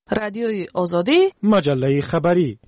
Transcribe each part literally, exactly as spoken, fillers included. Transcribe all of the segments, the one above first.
رادیوی آزادی، مجله خبری.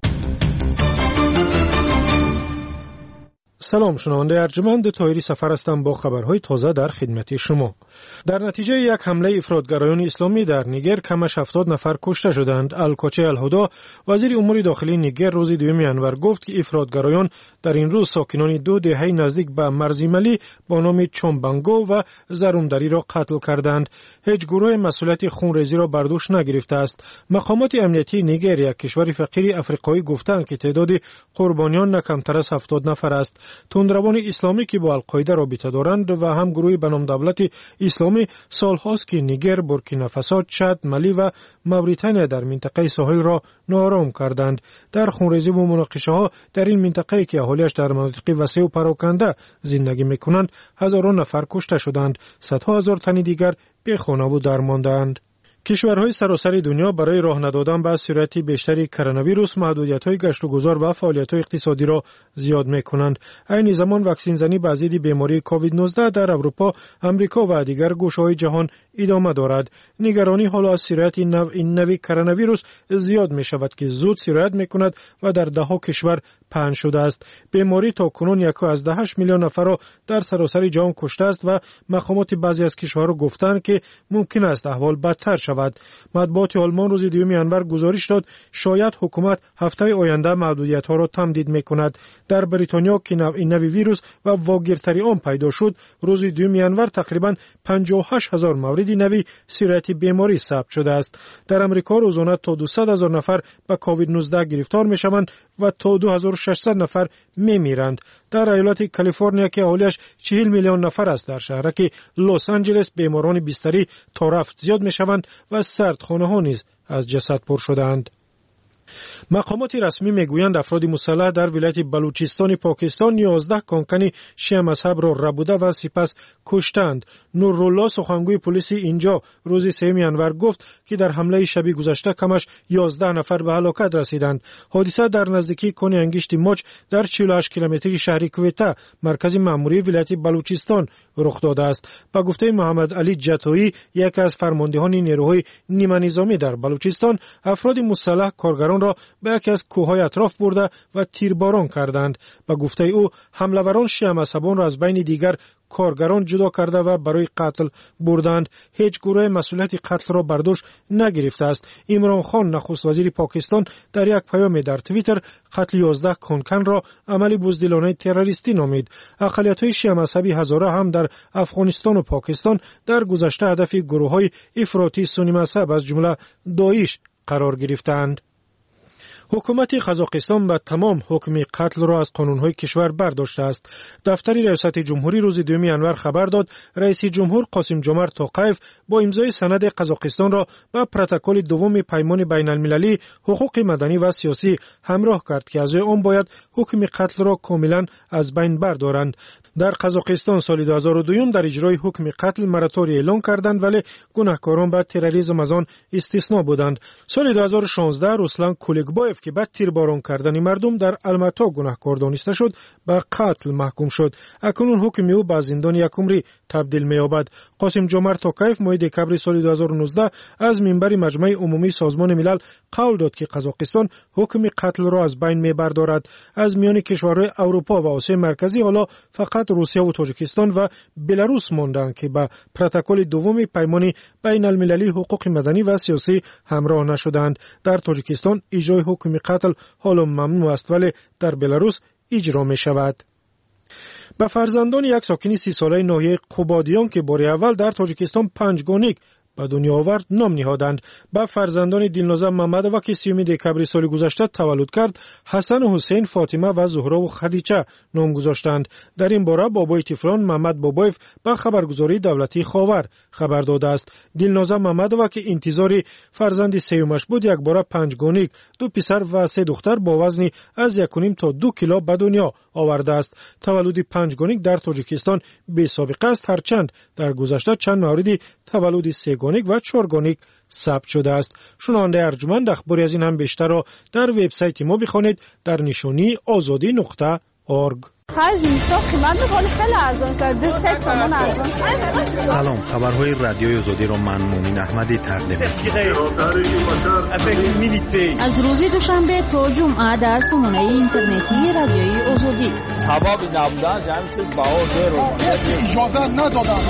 سلام شنونده ارجمند، طاهری سفر هستم با خبرهای تازه در خدمت شما. در نتیجه یک حمله افراطگرایان اسلامی در نیگر کمش هفتاد نفر کشته شدند. الکوچه الهدا، وزیر امور داخلی نیگر، روز دوم ژانویه گفت که افراطگرایان در این روز ساکنان دو دهه نزدیک به مرزیملی با نام چومبانگو و زرومدری را قتل کردند. هیچ گروه مسئولیت خونریزی را بر دوش نگرفته است. مقامات امنیتی نیگر، یک کشور فقیر افریقایی، گفتند که تعداد قربانیان نه کمتر از هفتاد نفر است. تندروان اسلامی که با القاعده رابطه دارند و هم گروه به نام دولت اسلامی سالهاست که نیگر، بورکینافاسو، چاد، مالی و موریتانیا در منطقه ساحل را ناآرام کردند. در خونریزی و مناقشه ها در این منطقه که اهالیش در مناطق وسیع و پراکنده زندگی میکنند، هزاران نفر کشته شدند. صدها هزار تن دیگر بی خانه و درماندند. کشورهای سراسر دنیا برای راه ندادن به سرعت بیشتری کرونا ویروس محدودیت‌های گشت و گذار و فعالیت‌های اقتصادی را زیاد می‌کنند. این زمان واکسن زنی به ضد بیماری کووید نوزده در اروپا، امریکا و دیگر گوشه‌های جهان ادامه دارد. نگرانی حالا از سرعت این نوع کرونا ویروس زیاد می‌شود که زود سرایت می‌کند و در ده‌ها کشور پهن شده است. بیماری تا کنون یک و هشت میلیون نفر را در سراسر جهان کشته است و مقامات بعضی از کشورها گفتند که ممکن است احوال بدتر شود. مطبوعات آلمان روز دوم ژانویه گزارش داد شاید حکومت هفته آینده محدودیت‌ها را تمدید می‌کند. در بریتانیا که این نوع ویروس و واگیرتری آن پیدا شد، روز دوم ژانویه تقریباً پنجاه و هشت هزار مورد نوی سرایت بیماری ثبت شده است. در امریکا روزانه تا دویست هزار نفر به کووید نوزده گرفتار می‌شوند و تا دو هزار و ششصد نفر می‌میرند. در ایالت کالیفرنیا که اهالیش چهل میلیون نفر است، در شهر که لس آنجلس بیماران بستری تا رفت زیاد می‌شوند و سردخانه ها نیز از جسد پر شدند. مقامات رسمی میگویند افراد مسلح در ولایت بلوچستان پاکستان یازده کانکن شیعه مذهب را ربوده و سپس کشتند. نورالله، سخنگوی پلیس اینجا، روز سوم ژانویه گفت که در حمله شب گذشته کمش یازده نفر به هلاکت رسیدند. حادثه در نزدیکی کن انگشت ماچ در چهل و هشت کیلومتری شهر کویته، مرکز مأموری ولایت بلوچستان رخ داده است. به گفته محمد علی جتویی، یکی از فرماندهان نیروهای نیمه نظامی در بلوچستان، افراد مسلح کارگران را به یکی از کوههای اطراف برده و تیرباران کردند. به گفته او، حمله‌وران شیعه مذهبان را از بین دیگر کارگران جدا کرده و برای قتل بردند. هیچ گروه مسئولیت قتل را بر دوش نگرفته است. عمران خان، نخست وزیر پاکستان، در یک پیام در توییتر قتل یازده کانکن را عمل بزدلانه تروریستی نامید. اقلیت‌های شیعه مذهبی هزاره هم در افغانستان و پاکستان در گذشته هدف گروه‌های افراطی سنی مذهب از جمله داعش قرار گرفتند. حکومت قزاقستان به تمام حکم قتل را از قانون‌های کشور برداشته است. دفتر ریاست جمهوری روز دوم ژانویه خبر داد رئیس جمهور قاسم جمعت توقیف با امضای سند قزاقستان را به پروتکل دوم پیمان بین‌المللی حقوق مدنی و سیاسی همراه کرد که از آن باید حکم قتل را کاملا از بین بردارند. در قزاقستان سال دو هزار و دو در اجرای حکم قتل مراتوری اعلان کردند، ولی گناهکاران به تروریسم از آن استثنا بودند. سال دو هزار و شانزده رسلان کولکبایف که به تیرباران کردن مردم در الماتا گناهکار دانسته شد، به قتل محکوم شد. اکنون حکم او به زندان یک عمری تبدیل می‌یابد. قاسم جمعت توقیف ماه دکبر سال دو هزار و نوزده از منبر مجمع عمومی سازمان ملل قول داد که قزاقستان حکم قتل را از بین می‌بردارد. از میان کشورهای اروپا و آسیا مرکزی حالا فقط روسیه و تاجیکستان و بلاروس ماندند که به پروتکل دوم پیمان بین المللی حقوق مدنی و سیاسی همراه نشدند. در تاجیکستان اجرای حکم قتل حالا ممنوع است، ولی در بلاروس اجرا می شود. به فرزندان یک ساکن سی ساله ناحیه قوبادیان که بار اول در تاجیکستان پنجگانیک به دنیا آورد نام نهادند. به فرزندان دلنازه محمدова که سیوم دکبر سال گذشته تولد کرد، حسن و حسین، فاطمه و زهرا و خدیجه نام گذاشتند. در این باره بابای طفلان محمد بابایف به خبرگزاری دولتی خاور خبر داده است. دلنازه محمدова که انتظار فرزند سیومش بود، یک باره پنجگانیک، دو پسر و سه دختر با وزن از یک و نیم تا دو کیلو به دنیا آورده است. تولد پنجگانیک در تاجیکستان بی سابقه است، هرچند در گذشته چند موردی تولد سه‌گانیک و چهارگانیک ثبت شده است. شنونده ارجمند، اخباری از این هم بیشتر را در وبسایت ما بخوانید در نشانی آزادی نقطه اورگ. سلام، خبرهای رادیوی آزادی رو من مومین احمدی تقدیم می‌کنم. از روز دوشنبه تا جمعه در سامانه اینترنتی رادیوی آزادی. سبب نبودن جمعیت باور اجازه ندادن.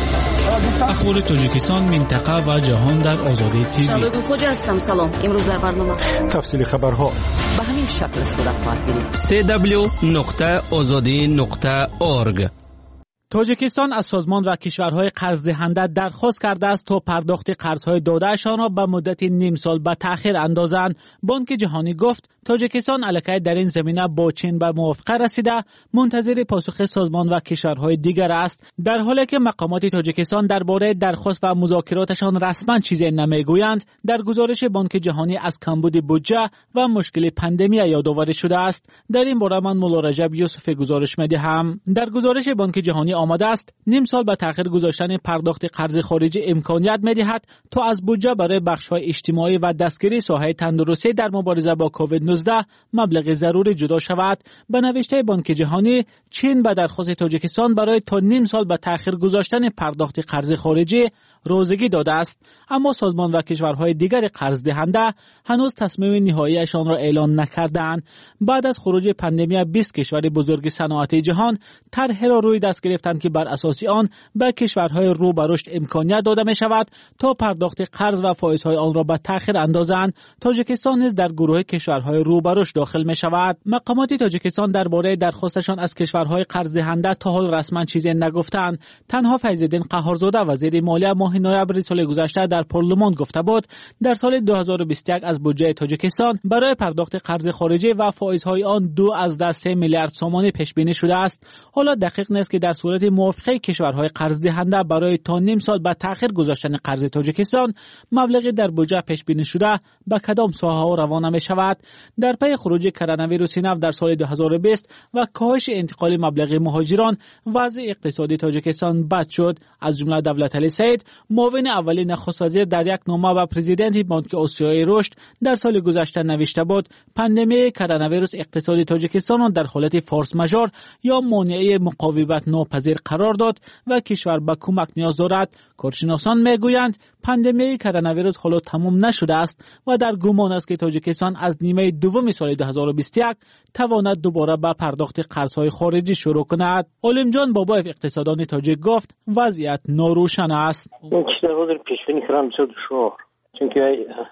اخبار تاجیکستان، منطقه و جهان در آزادی تیوی. شبکه خوجا هستم. سلام. امروز در برنامه تفصیل خبرها به همین شکل صورت خواهد گرفت. سی دبلیو نقطه آزادی نقطه اورگ. تاجیکستان از سازمان و کشورهای قرض دهنده درخواست کرده است تا پرداخت قرضهای دادهشان را به مدت نیم سال به تأخیر اندازند. بانک جهانی گفت تاجیکستان الکی در این زمینه با چین به موافقه رسیده، منتظر پاسخ سازمان و کشورهای دیگر است، در حالی که مقامات تاجیکستان درباره درخواست و مذاکراتشان رسما چیزی نمیگویند. در گزارش بانک جهانی از کمبود بودجه و مشکل پاندمی یادآوری شده است. در این باره من مولا رجب یوسف گزارش می‌دهم. در گزارش بانک جهانی آمده است نیم سال به تأخیر گذاشتن پرداخت قرض خارجی امکانیت می‌دهد تا از بودجه برای بخش‌های اجتماعی و دستگیری ساحه تندرستی در مبارزه با کووید نوزده مبلغ ضروری جدا شود. به نوشته بانک جهانی، چین به درخواست تاجیکستان برای تا نیم سال به تأخیر گذاشتن پرداخت قرض خارجی روزگی داده است، اما سازمان و کشورهای دیگر قرض دهنده هنوز تصمیم نهاییشان را اعلان نکردند. بعد از خروج پاندمی، بیست کشور بزرگ صنعتی جهان طرحی را روی دست گرفتند که بر اساس آن به کشورهای رو به رشد امکانیت داده می شود تا پرداخت قرض و فایزهای آن را به تأخیر اندازند. تاجیکستان نیز در گروه کشورهای رو به رشد داخل می شود. مقامات تاجیکستان درباره درخواستشان از کشورهای قرض دهنده تا حال رسما چیزی نگفتند. تنها فیض‌الدین قهارزاده وزیر مالیه ماه نوامبر سال گذشته در پارلمان گفته بود در سال دو هزار و بیست و یک از بودجه تاجیکستان برای پرداخت قرض خارجی و فایزهای آن دو از ده سه میلیارد سومانی پیش بینی شده است. حالا دقیق نیست که در صورت موافقه کشورهای قرض دهنده برای تا نیم سال به تأخیر گذاشتن قرض تاجیکستان مبلغی در بودجه پیش بینی شده به کدام ساحه‌ها روانه می شود. در پی خروج کرونا ویروس نو در سال دو هزار و بیست و کاهش انتقال مبلغ مهاجران، وضع اقتصادی تاجیکستان بد شد. از جمله دولتعلی سید، معاون اولی نخست وزیر، در یک نامه به پرزیدنت بانک آسیای رشد در سال گذشته نوشته بود پاندمی کرونا ویروس اقتصاد تاجیکستان را در حالت فورس ماژور یا مانعه مقاومت ناپذیر قرار داد و کشور به کمک نیاز دارد. کارشناسان میگویند پاندمی کرونا ویروس حالا تمام نشده است و در گمان است که تاجیکستان از نیمه دوم سال دو هزار و بیست و یک تواند دوباره به پرداخت قرض‌های خارجی شروع کند. علمجان بابایف اقتصاددان تاجیک گفت وضعیت ناروشن است. این چیزها رو پیش بینی کردن بسیار دشوار، چون که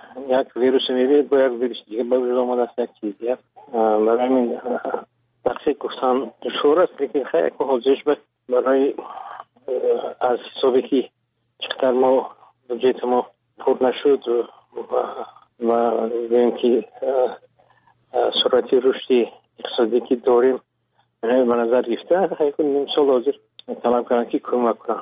یک ویروس میبینید با یک ویروس دیگه به وجود آمده است یک چیزی است. برای همین دقیق گفتن دشوار است، لیکن خیلی یک حاضرش برای از حسابی که چقدر ما بودجه ما پر نشد و و ببینیم که سرعت رشد اقتصادی که داریم به نظر گرفته خیلی نیم سال حاضر طلب کردن که کمک کنن.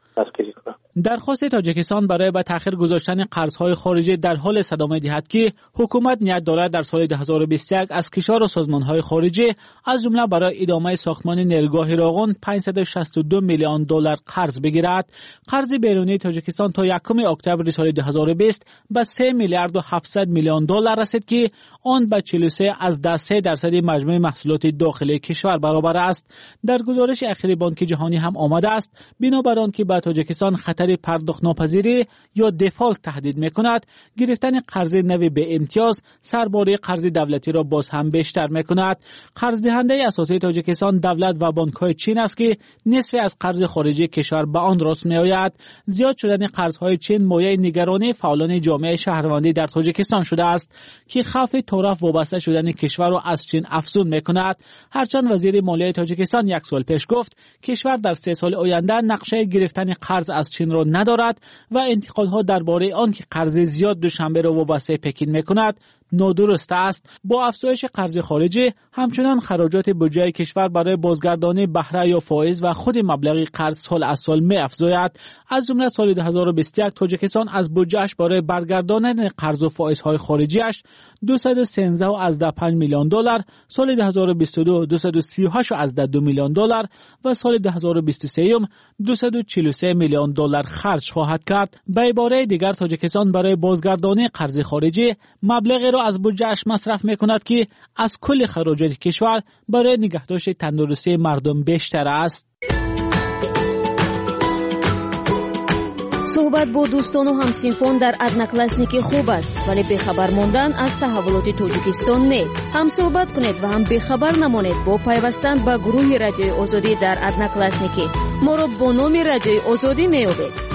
درخواست تاجیکستان برای به تأخیر گذاشتن قرضهای خارجی در حال صدام می‌دهد که حکومت نیت دارد در سال دو هزار و بیست و یک از کشور و سازمان‌های خارجی از جمله برای ادامه ساختمان نیروگاه راغون پانصد و شصت و دو میلیون دلار قرض بگیرد. قرض بیرونی تاجیکستان تا یکم اکتبر سال دو هزار و بیست به سه میلیارد و هفتصد میلیون دلار رسید که آن به چهل و سه از ده سه درصد مجموع محصولات داخلی کشور برابر است. در گزارش اخیر بانک جهانی هم آمده است بنابر آن که به تاجیکستان خطر پرداخت ناپذیری یا دفالت تهدید می‌کند، گرفتن قرض نوی به امتیاز سرباره قرض دولتی را باز هم بیشتر می‌کند. قرض دهنده اساسی تاجیکستان دولت و بانک‌های چین است که نصف از قرض خارجی کشور به آن راست می‌آید. زیاد شدن قرض‌های چین مایه نگرانی فعالان جامعه شهروندی در تاجیکستان شده است که خوف طرف وابسته شدن کشور را از چین افزون می‌کند. هرچند وزیر مالیه تاجیکستان یک سال پیش گفت کشور در سه سال آینده نقشه گرفتن قرض از چین را ندارد و انتقادها درباره آن که قرض زیاد دوشنبه را وابسته پکین می‌کند نادرست است. با افزایش قرض خارجی همچنان خراجات بودجه کشور برای بازگردانی بهره یا فایز و خود مبلغ قرض سال از سال می افزاید. از جمله سال دو هزار و بیست و یک تاجیکستان از بودجه‌اش برای برگرداندن قرض و فایزهای خارجیش دویست و سیزده از ده و پنج میلیون دلار، سال دو هزار و بیست و دو دویست و سی و هشت از ده و دو میلیون دلار و سال دو هزار و بیست و سه دویست و چهل و سه میلیون دلار خرج خواهد کرد. به عباره دیگر تاجیکستان برای بازگردانی قرض خارجی مبلغی را از بودجه‌اش مصرف می‌کند که از کل خراجات کشور برای نگهداشت تندرستی مردم بیشتر است. صحبت با دوستان و همسینفون در ادناکلاسنیکی خوب است، ولی بخبر ماندن از تحولات تاجیکستان نه. هم صحبت کنید و هم بخبر نمانید با پیوستن به گروه رادیوی آزادی در ادناکلاسنیکی. ما را با نام رادیوی آزادی می‌یابید.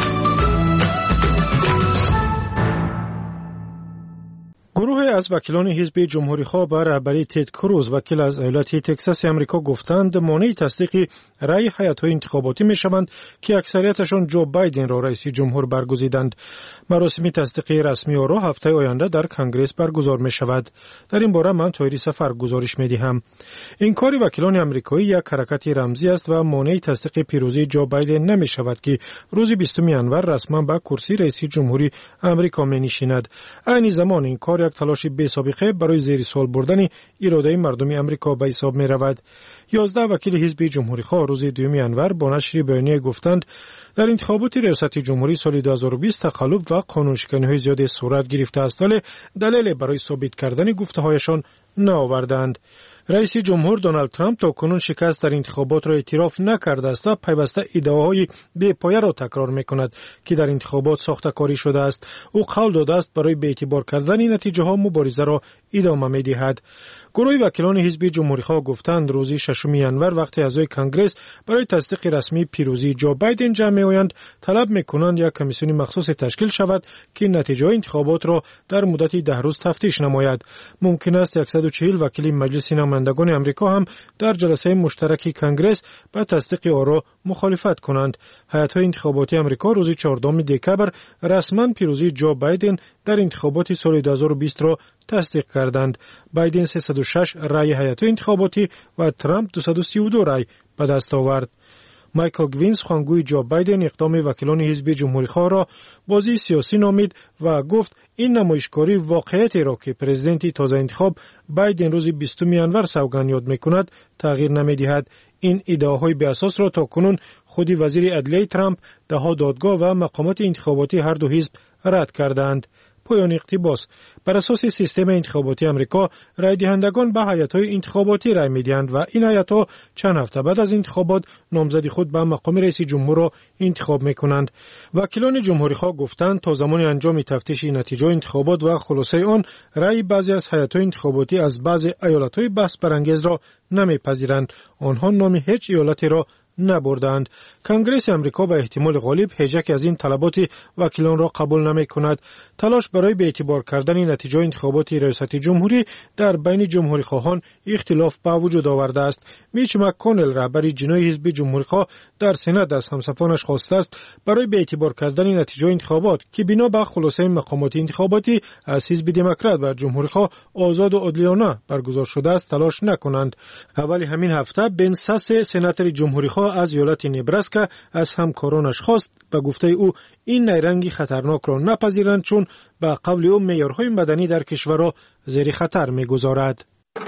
گروه از وکیلان حزب جمهوری‌خواه به رهبری تد کروز وکیل از ایالت تگزاس آمریکا گفتند مانع تصدیق رأی هیئت‌های انتخاباتی می‌شوند که اکثریتشان جو بایدن را رئیس جمهور برگزیدند. مراسم تصدیق رسمی او را هفته آینده در کنگره برگزار می‌شود. در این باره من طاهری سفر گزارش می‌دهم. این کار وکیلان آمریکایی یک حرکت رمزی است و مانع تصدیق پیروزی جو بایدن نمی‌شود که روز بیستم ژانویه رسما به کرسی رئیس جمهوری آمریکا می‌نشیند. این زمان این کار یک تلاش بی سابقه برای زیر سوال بردن اراده مردم آمریکا به حساب می رود. یازده وکیل حزب جمهوری خواه روز دوم ژانویه با نشر بیانیه گفتند در انتخابات ریاست جمهوری سال دو هزار و بیست تقلب و قانونشکنی‌های زیادی صورت گرفته است، ولی دلیل برای ثابت کردن گفته‌هایشان نآوردند. رئیس جمهور دونالد ترامپ تا کنون شکست در انتخابات را اعتراف نکرده است و پیوسته ادعاهای بی‌پایه را تکرار می‌کند که در انتخابات ساخته‌کاری شده است. او قول داده است برای بی‌اعتبار کردن نتیجه‌ها مبارزه را ادامه می‌دهد. گروه وکیلان حزب جمهوری‌خواه گفتند روز ششم ژانویه وقتی اعضای کنگره برای تصدیق رسمی پیروزی جو بایدن جمع می‌آیند، طلب می‌کنند یک کمیسیون مخصوص تشکیل شود که نتیجه انتخابات را در مدت ده روز تفتیش نماید. ممکن است صد و چهل وکیل مجلس نمایندگان آمریکا هم در جلسه مشترک کنگره با تصدیق آرا مخالفت کنند. هیئت‌های انتخاباتی آمریکا روز چهاردهم دکبر رسما پیروزی جو بایدن در انتخابات سال دو هزار و بیست را تصدیق کردند. بایدن سیصد و شش رای هیئت‌های انتخاباتی و ترامپ دویست و سی و دو رای به دست آورد. مایکل گوینز خوانگوی جو بایدن اقدام وکیلان حزب جمهوری‌خواه را بازی سیاسی نامید و گفت این نمایشکاری واقعیتی را که پرزیدنت تازه انتخاب بایدن روز بیستم ژانویه سوگند یاد می‌کند تغییر نمی‌دهد. این ادعاهای بی اساس را تا کنون خودی وزیر عدلیه ترامپ، ده‌ها دادگاه و مقامات انتخاباتی هر دو حزب رد کردند. پایان اقتباس: بر اساس سیستم انتخاباتی آمریکا رای دهندگان به هیئت‌های انتخاباتی رای می‌دهند و این هیئت‌ها چند هفته بعد از انتخابات نامزد خود به مقام رئیس جمهور را انتخاب می‌کنند. وکیلان جمهوری‌خواه گفتند تا زمان انجام تفتیش نتیجه انتخابات و خلاصه آن رای بعضی از هیئت‌های انتخاباتی از بعضی ایالت‌های بحث برانگیز را نمی‌پذیرند. آنها نام هیچ ایالتی را نبردند. کنگره آمریکا به احتمال غالب هیچ از این طلبات وکیلان را قبول نمی کند. تلاش برای به اعتبار کردن نتیجه انتخابات ریاست جمهوری در بین جمهوری خواهان اختلاف به وجود آورده است. میچ مک‌کونل رهبر جنای حزب جمهوری خواه در سنا از همسفانش خواسته است برای به اعتبار کردن نتیجه انتخابات که بنا به خلاصه مقامات انتخاباتی از حزب دموکرات و جمهوری خواه آزاد و عادلانه برگزار شده است تلاش نکنند. اولی همین هفته بن ساس سناتور جمهوری خواه از ایالت نبراسکا از همکارانش خواست به گفته او این نیرنگی خطرناک را نپذیرند چون به قول او معیارهای مدنی در کشور را زیر خطر می‌گذارد.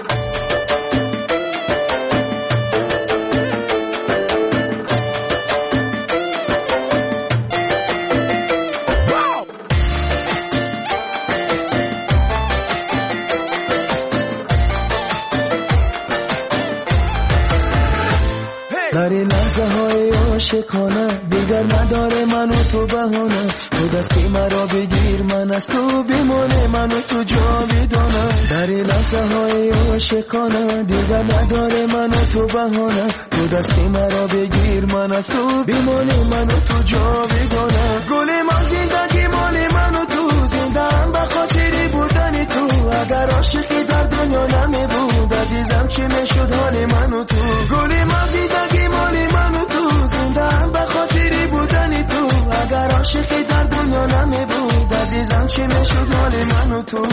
در این لحظه های عاشقانه دیگر نداره من و تو بهانه، تو دستی مرا بگیر من از تو بمانه من و تو جاودانه. در این لحظه های عاشقانه دیگر نداره من و تو بهانه، تو دستی مرا بگیر من از تو بمانه من و تو جاودانه. گل ما زندگی مال من و تو زنده هم به خاطر بودن تو، اگر عاشقی در دنیا نمی بود عزیزم چی میشد حال من و تو. گل ما زندگی مال من و تو زنده هم به خاطر بودن تو، اگر عاشقی در دنیا نمی بود عزیزم چی میشد حال من و تو.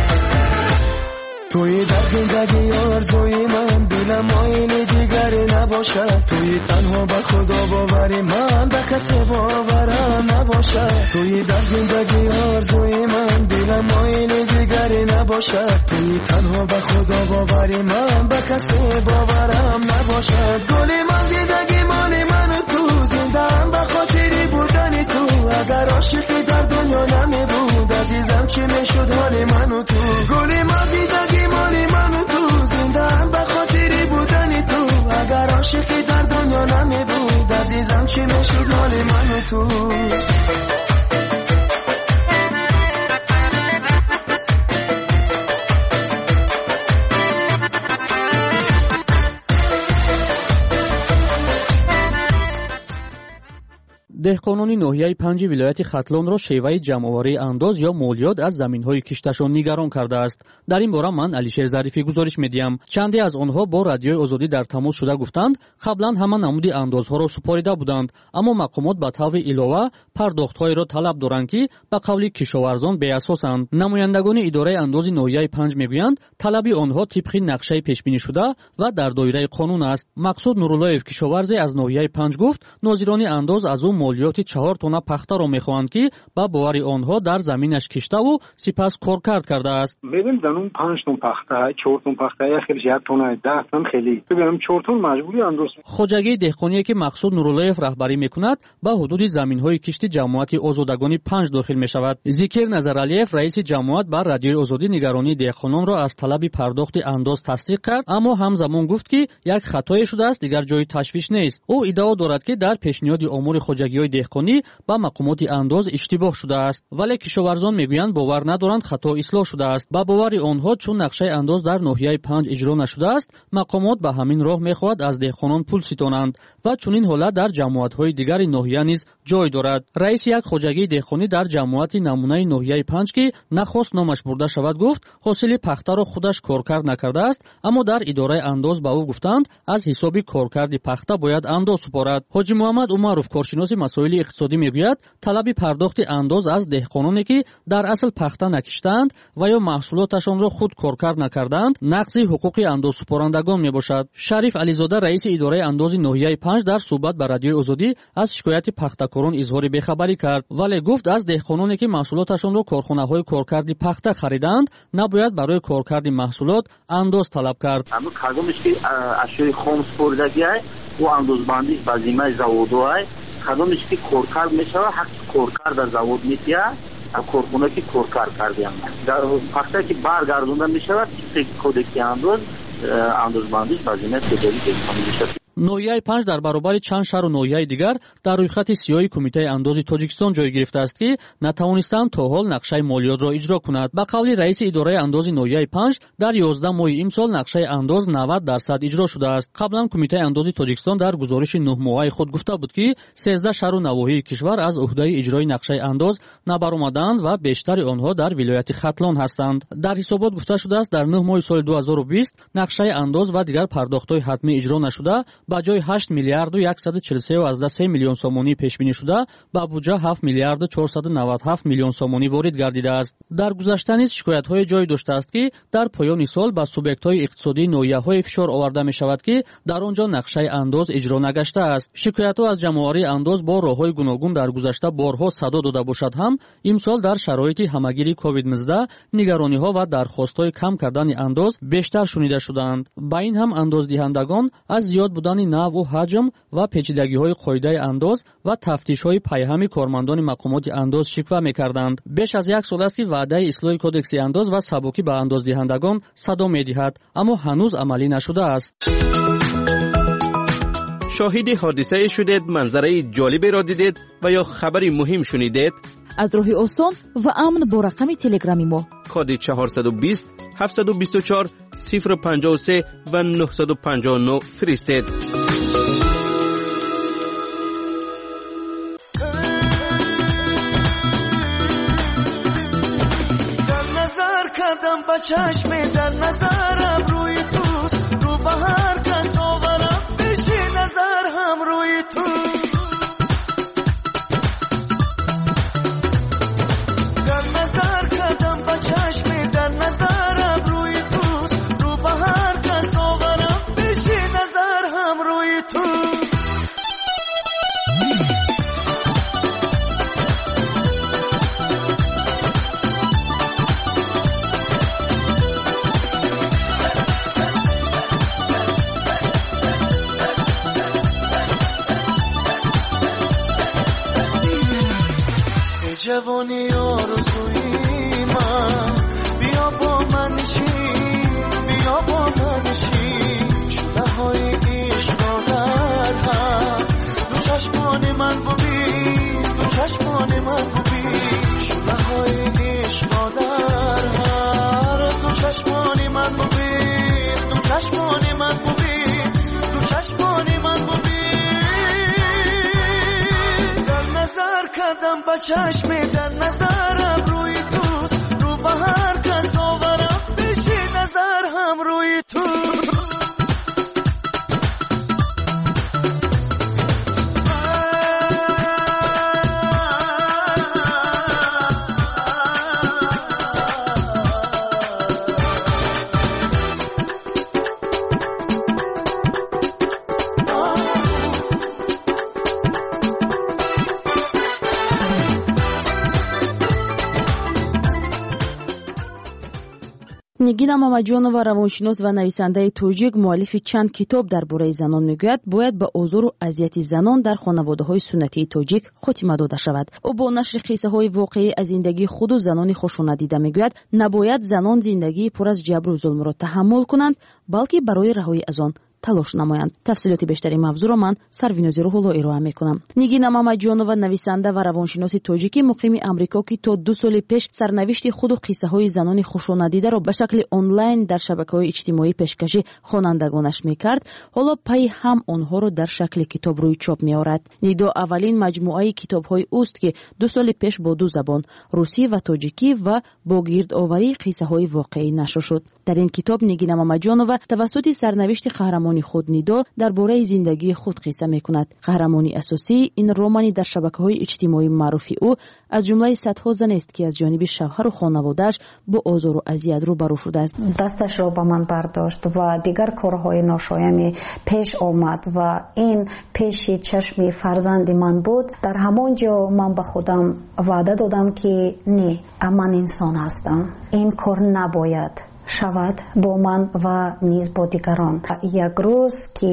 توی در زندگی آرزوی من دلم آینه دیگر نبا نباشد. توی تنها به خدا باوری من، به کسی باورم نباشد. توی در زندگی آرزوی من، دلم مایل دیگری نباشد. توی تنها به خدا باوری من، به کسی باورم نباشد. گلی من زندگی مالی من و تو، زندم به خاطری بودن تو. اگر عاشقی در دنیا نمی بود عزیزم چی میشد حال من و تو. گلی من زندگی مالی من و تو، زندم به خاطری بودن تو. اگر عاشقی در دنیا نمی بود عزیزم چی میشد حال من و تو. деҳқонони ноҳияи панҷи вилояти хатлонро шеваи ҷамъоварии андоз ё молиёт аз заминҳои кишташон нигарон кардааст. дар ин бора ман алишер зарифӣ гузориш медиҳам. чанде аз онҳо бо радиои озодӣ дар тамос шуда гуфтанд, қаблан ҳама намуди андозҳоро супорида буданд, аммо мақомот ба таври илова пардохтҳоеро талаб доранд, ки ба қавли кишоварзон беасосанд. намояндагони идораи андози ноҳияи панҷ мегӯянд, талаби онҳо тибқи нақшаи пешбинишуда ва дар доираи қонун аст. мақсуд нуруллоев, кишоварзе аз ноҳияи панҷ гуфт, нозирони андоз аз ӯ молиёти чаҳор тонна пахтаро мехоҳанд, ки ба бовари онҳо дар заминаш киштаву сипас коркард кардааст. бебин данун панҷ тон пахта, чор тон пахта, яхел як тонна, даҳ тон хеле. бебинам чор тон маҷбури андоз. хоҷагии деҳқоние, ки мақсуд нуруллоев раҳбарӣ мекунад, ба ҳудуди заминҳои кишти ҷамоати озодагони панҷ дохил мешавад. зикир назаралиев, раиси ҷамоат ба радиои озодӣ нигаронии деҳқононро аз талаби пардохти андоз тасдиқ кард, аммо ҳамзамон гуфт, ки як хатое шудааст, дигар ҷои ташвиш нест. ӯ иддао дорад, ки дар пешниҳоди омури хоҷагиҳои деҳқонӣ ба мақомоти андоз иштибоҳ шудааст, вале кишоварзон мегӯянд бовар надоранд хато ислоҳ шудааст. ба бовари онҳо, чун нақшаи андоз дар ноҳияи панҷ иҷро нашудааст, мақомот ба ҳамин роҳ мехоҳад аз деҳқонон пул ситонанд ва чунин ҳолат дар ҷамоатҳои дигари ноҳия низ ҷой дорад. раиси як хоҷагии деҳқонӣ дар ҷамоати намунаи ноҳияи панҷ, ки нахост номаш бурда шавад, гуфт, ҳосили пахтаро худаш коркард накардааст, аммо дар идораи андоз ба ӯ гуфтанд, аз ҳисоби коркарди пахта бояд андоз супорад. ҳоҷи муҳаммад умаров, коршиноси масоили иқтисодӣ, мегӯяд, талаби пардохти андоз аз деҳқононе, ки дар асл пахта накиштаанд ва ё маҳсулоташонро худ коркард накардаанд, нақзи ҳуқуқи андозсупорандагон мебошад. шариф ализода, раиси идораи андози ноҳияи панҷ, дар суҳбат ба радиои озодӣ аз шикояти пахтакорон изҳори бехабарӣ кард, вале гуфт, аз деҳқононе, ки маҳсулоташонро корхонаҳои коркарди пахта харидаанд, набояд барои коркарди маҳсулот андоз талаб кард. ҳамин кадомеш ки ашёи хом супоридагиай ӯ андозбандиш ба зиммаи заводҳоай, кадомеш ки коркард мешавад, ҳаққи коркард дар завод метиҳад, корхона ки коркард кардиам. дар пахтае ки баргардонда мешавад, кодекси андоз андозбандиш ба зиммаи тоҷарӣ деҳқонӣ мешавад. ноҳияи панҷ дар баробари чанд шаҳру ноҳияи дигар дар рӯйхати сиёҳи кумитаи андози Тоҷикистон ҷой гирифтааст, ки натавонистанд то ҳол нақшаи молиётро иҷро кунад. ба қавли раиси идораи андози ноҳияи панҷ, дар ёздаҳ моҳи имсол нақшаи андоз навад дарсад иҷро шудааст. қаблан кумитаи андози Тоҷикистон дар гузориши нӯҳмоҳаи худ гуфта буд, ки сездах шаҳру навоҳии кишвар аз уҳдаи иҷрои нақшаи андоз набаромаданд ва бештари онҳо дар вилояти Хатлон ҳастанд. дар ҳисобот гуфта шудааст, дар нӯҳ моҳи соли ду ҳазору бист нақшаи андоз ва дигар пардохтҳои ҳатмӣ иҷро нашуда, ба ҷои ҳашт миллиарду яксаду чилу се миллион сомонӣ пешбинӣ шуда, ба буҷа ҳафт миллиарду чорсаду навад ҳафт миллион сомонӣ ворид гардидааст. дар гузашта низ шикоятҳое ҷой доштааст, ки дар поёни сол ба субъектҳои иқтисодии ноҳияҳое фишор оварда мешавад, ки дар он ҷо нақшаи андоз иҷро нагаштааст. шикоятҳо аз ҷамъоварии андоз бо роҳҳои гуногун дар гузашта борҳо садо дода бошад ҳам, имсол дар шароити ҳамагири ковид нуздаҳ нигарониҳо ва дархостҳои кам кардани андоз бештар шунида шуданд. ба ин ҳам андоздиҳандагон аз зиёд будани навъу ҳаҷм ва печидагиҳои қоидаи андоз ва тафтишҳои пайҳами кормандони мақомоти андоз шиква мекарданд. беш аз як сол аст, ки ваъдаи ислоҳи кодекси андоз ва сабукӣ ба андоздиҳандагон садо медиҳад, аммо ҳанӯз амалӣ нашудааст. شاهد حادثه شدید، منظره جالبی را دیدید و یا خبری مهم شنیدید؟ از راه آسان و امن با رقم تلگرامی ما کد چهارصد و بیست هفتصد و بیست و چهار صفر پنجاه و سه و نهصد و پنجاه و نه فرستید. در نظر کردم با چشم، در نظرم روی توست، رو به هر کس آورم بشی نظر هم روی تو. در نظر کردم با چشم، در نظرم روی توست، رو به هر کس آورم بشی نظر هم روی تو. های آرزوی من بیا با من نشین بیا با من نشین شعله های عشق را در هم دو چشمان من ببین دو چشمان من ببین شعله های عشق را در هم دو چشمان من ببین دو چشمان من ببین دو چشمان من ببین در نظر کردم با چشم در نظرم روی توست رو به هر کس آورم بشی نظر هم روی تو нигина мамаҷонова равоншинос ва нависандаи тоҷик муаллифи чанд китоб дар бораи занон мегӯяд бояд ба озору азияти занон дар хонаводаҳои суннатии тоҷик хотима дода шавад. ӯ бо нашри қиссаҳои воқеӣ аз зиндагии худу занони хушонадида мегӯяд набояд занон зиндагии пур аз ҷабру зулмро таҳаммул кунанд, балки барои раҳоӣ аз он талош намоянд. тафсилоти бештари мавзӯъро ман Сарвинози Рӯҳулло ироа мекунам. нигина мамаҷонова нависанда ва равоншиноси тоҷикӣ муқими амрико ки то ду соли пеш сарнавишти худу қиссаҳои занони хушонадидаро ба шакли онлайн дар шабакаҳои иҷтимоӣ пешкашӣ хонандагонаш мекард, ҳоло пайи ҳам онҳоро дар шакли китоб рӯи чоп меорад. нидо аввалин маҷмуаи китобҳои уст ки ду соли пеш бо ду забон русӣ ва тоҷикӣ ва бо гирдоварии қиссаҳои воқеӣ нашр шуд. дар ин китоб нигина мамаҷонова тавассути сарнавишти қаҳрамони худ нидо дар бораи зиндагии худ қисса мекунад. қаҳрамони асосии ин романи дар шабакаҳои иҷтимоӣ маъруфи ӯ аз ҷумлаи садҳо заneст ки аз ҷониби шавҳару хонаводааш бо озору азият рӯбарӯ шудааст. дасташро ба ман бардошт ва дигар корҳои ношояме пеш омад ва ин пеши чашми фарзанди ман буд. дар ҳамон ҷо ман ба худам ваъда додам ки не, ман инсон ҳастам, ин кор набояд шавад бо ман ва низ бо дигарон. як рӯз ки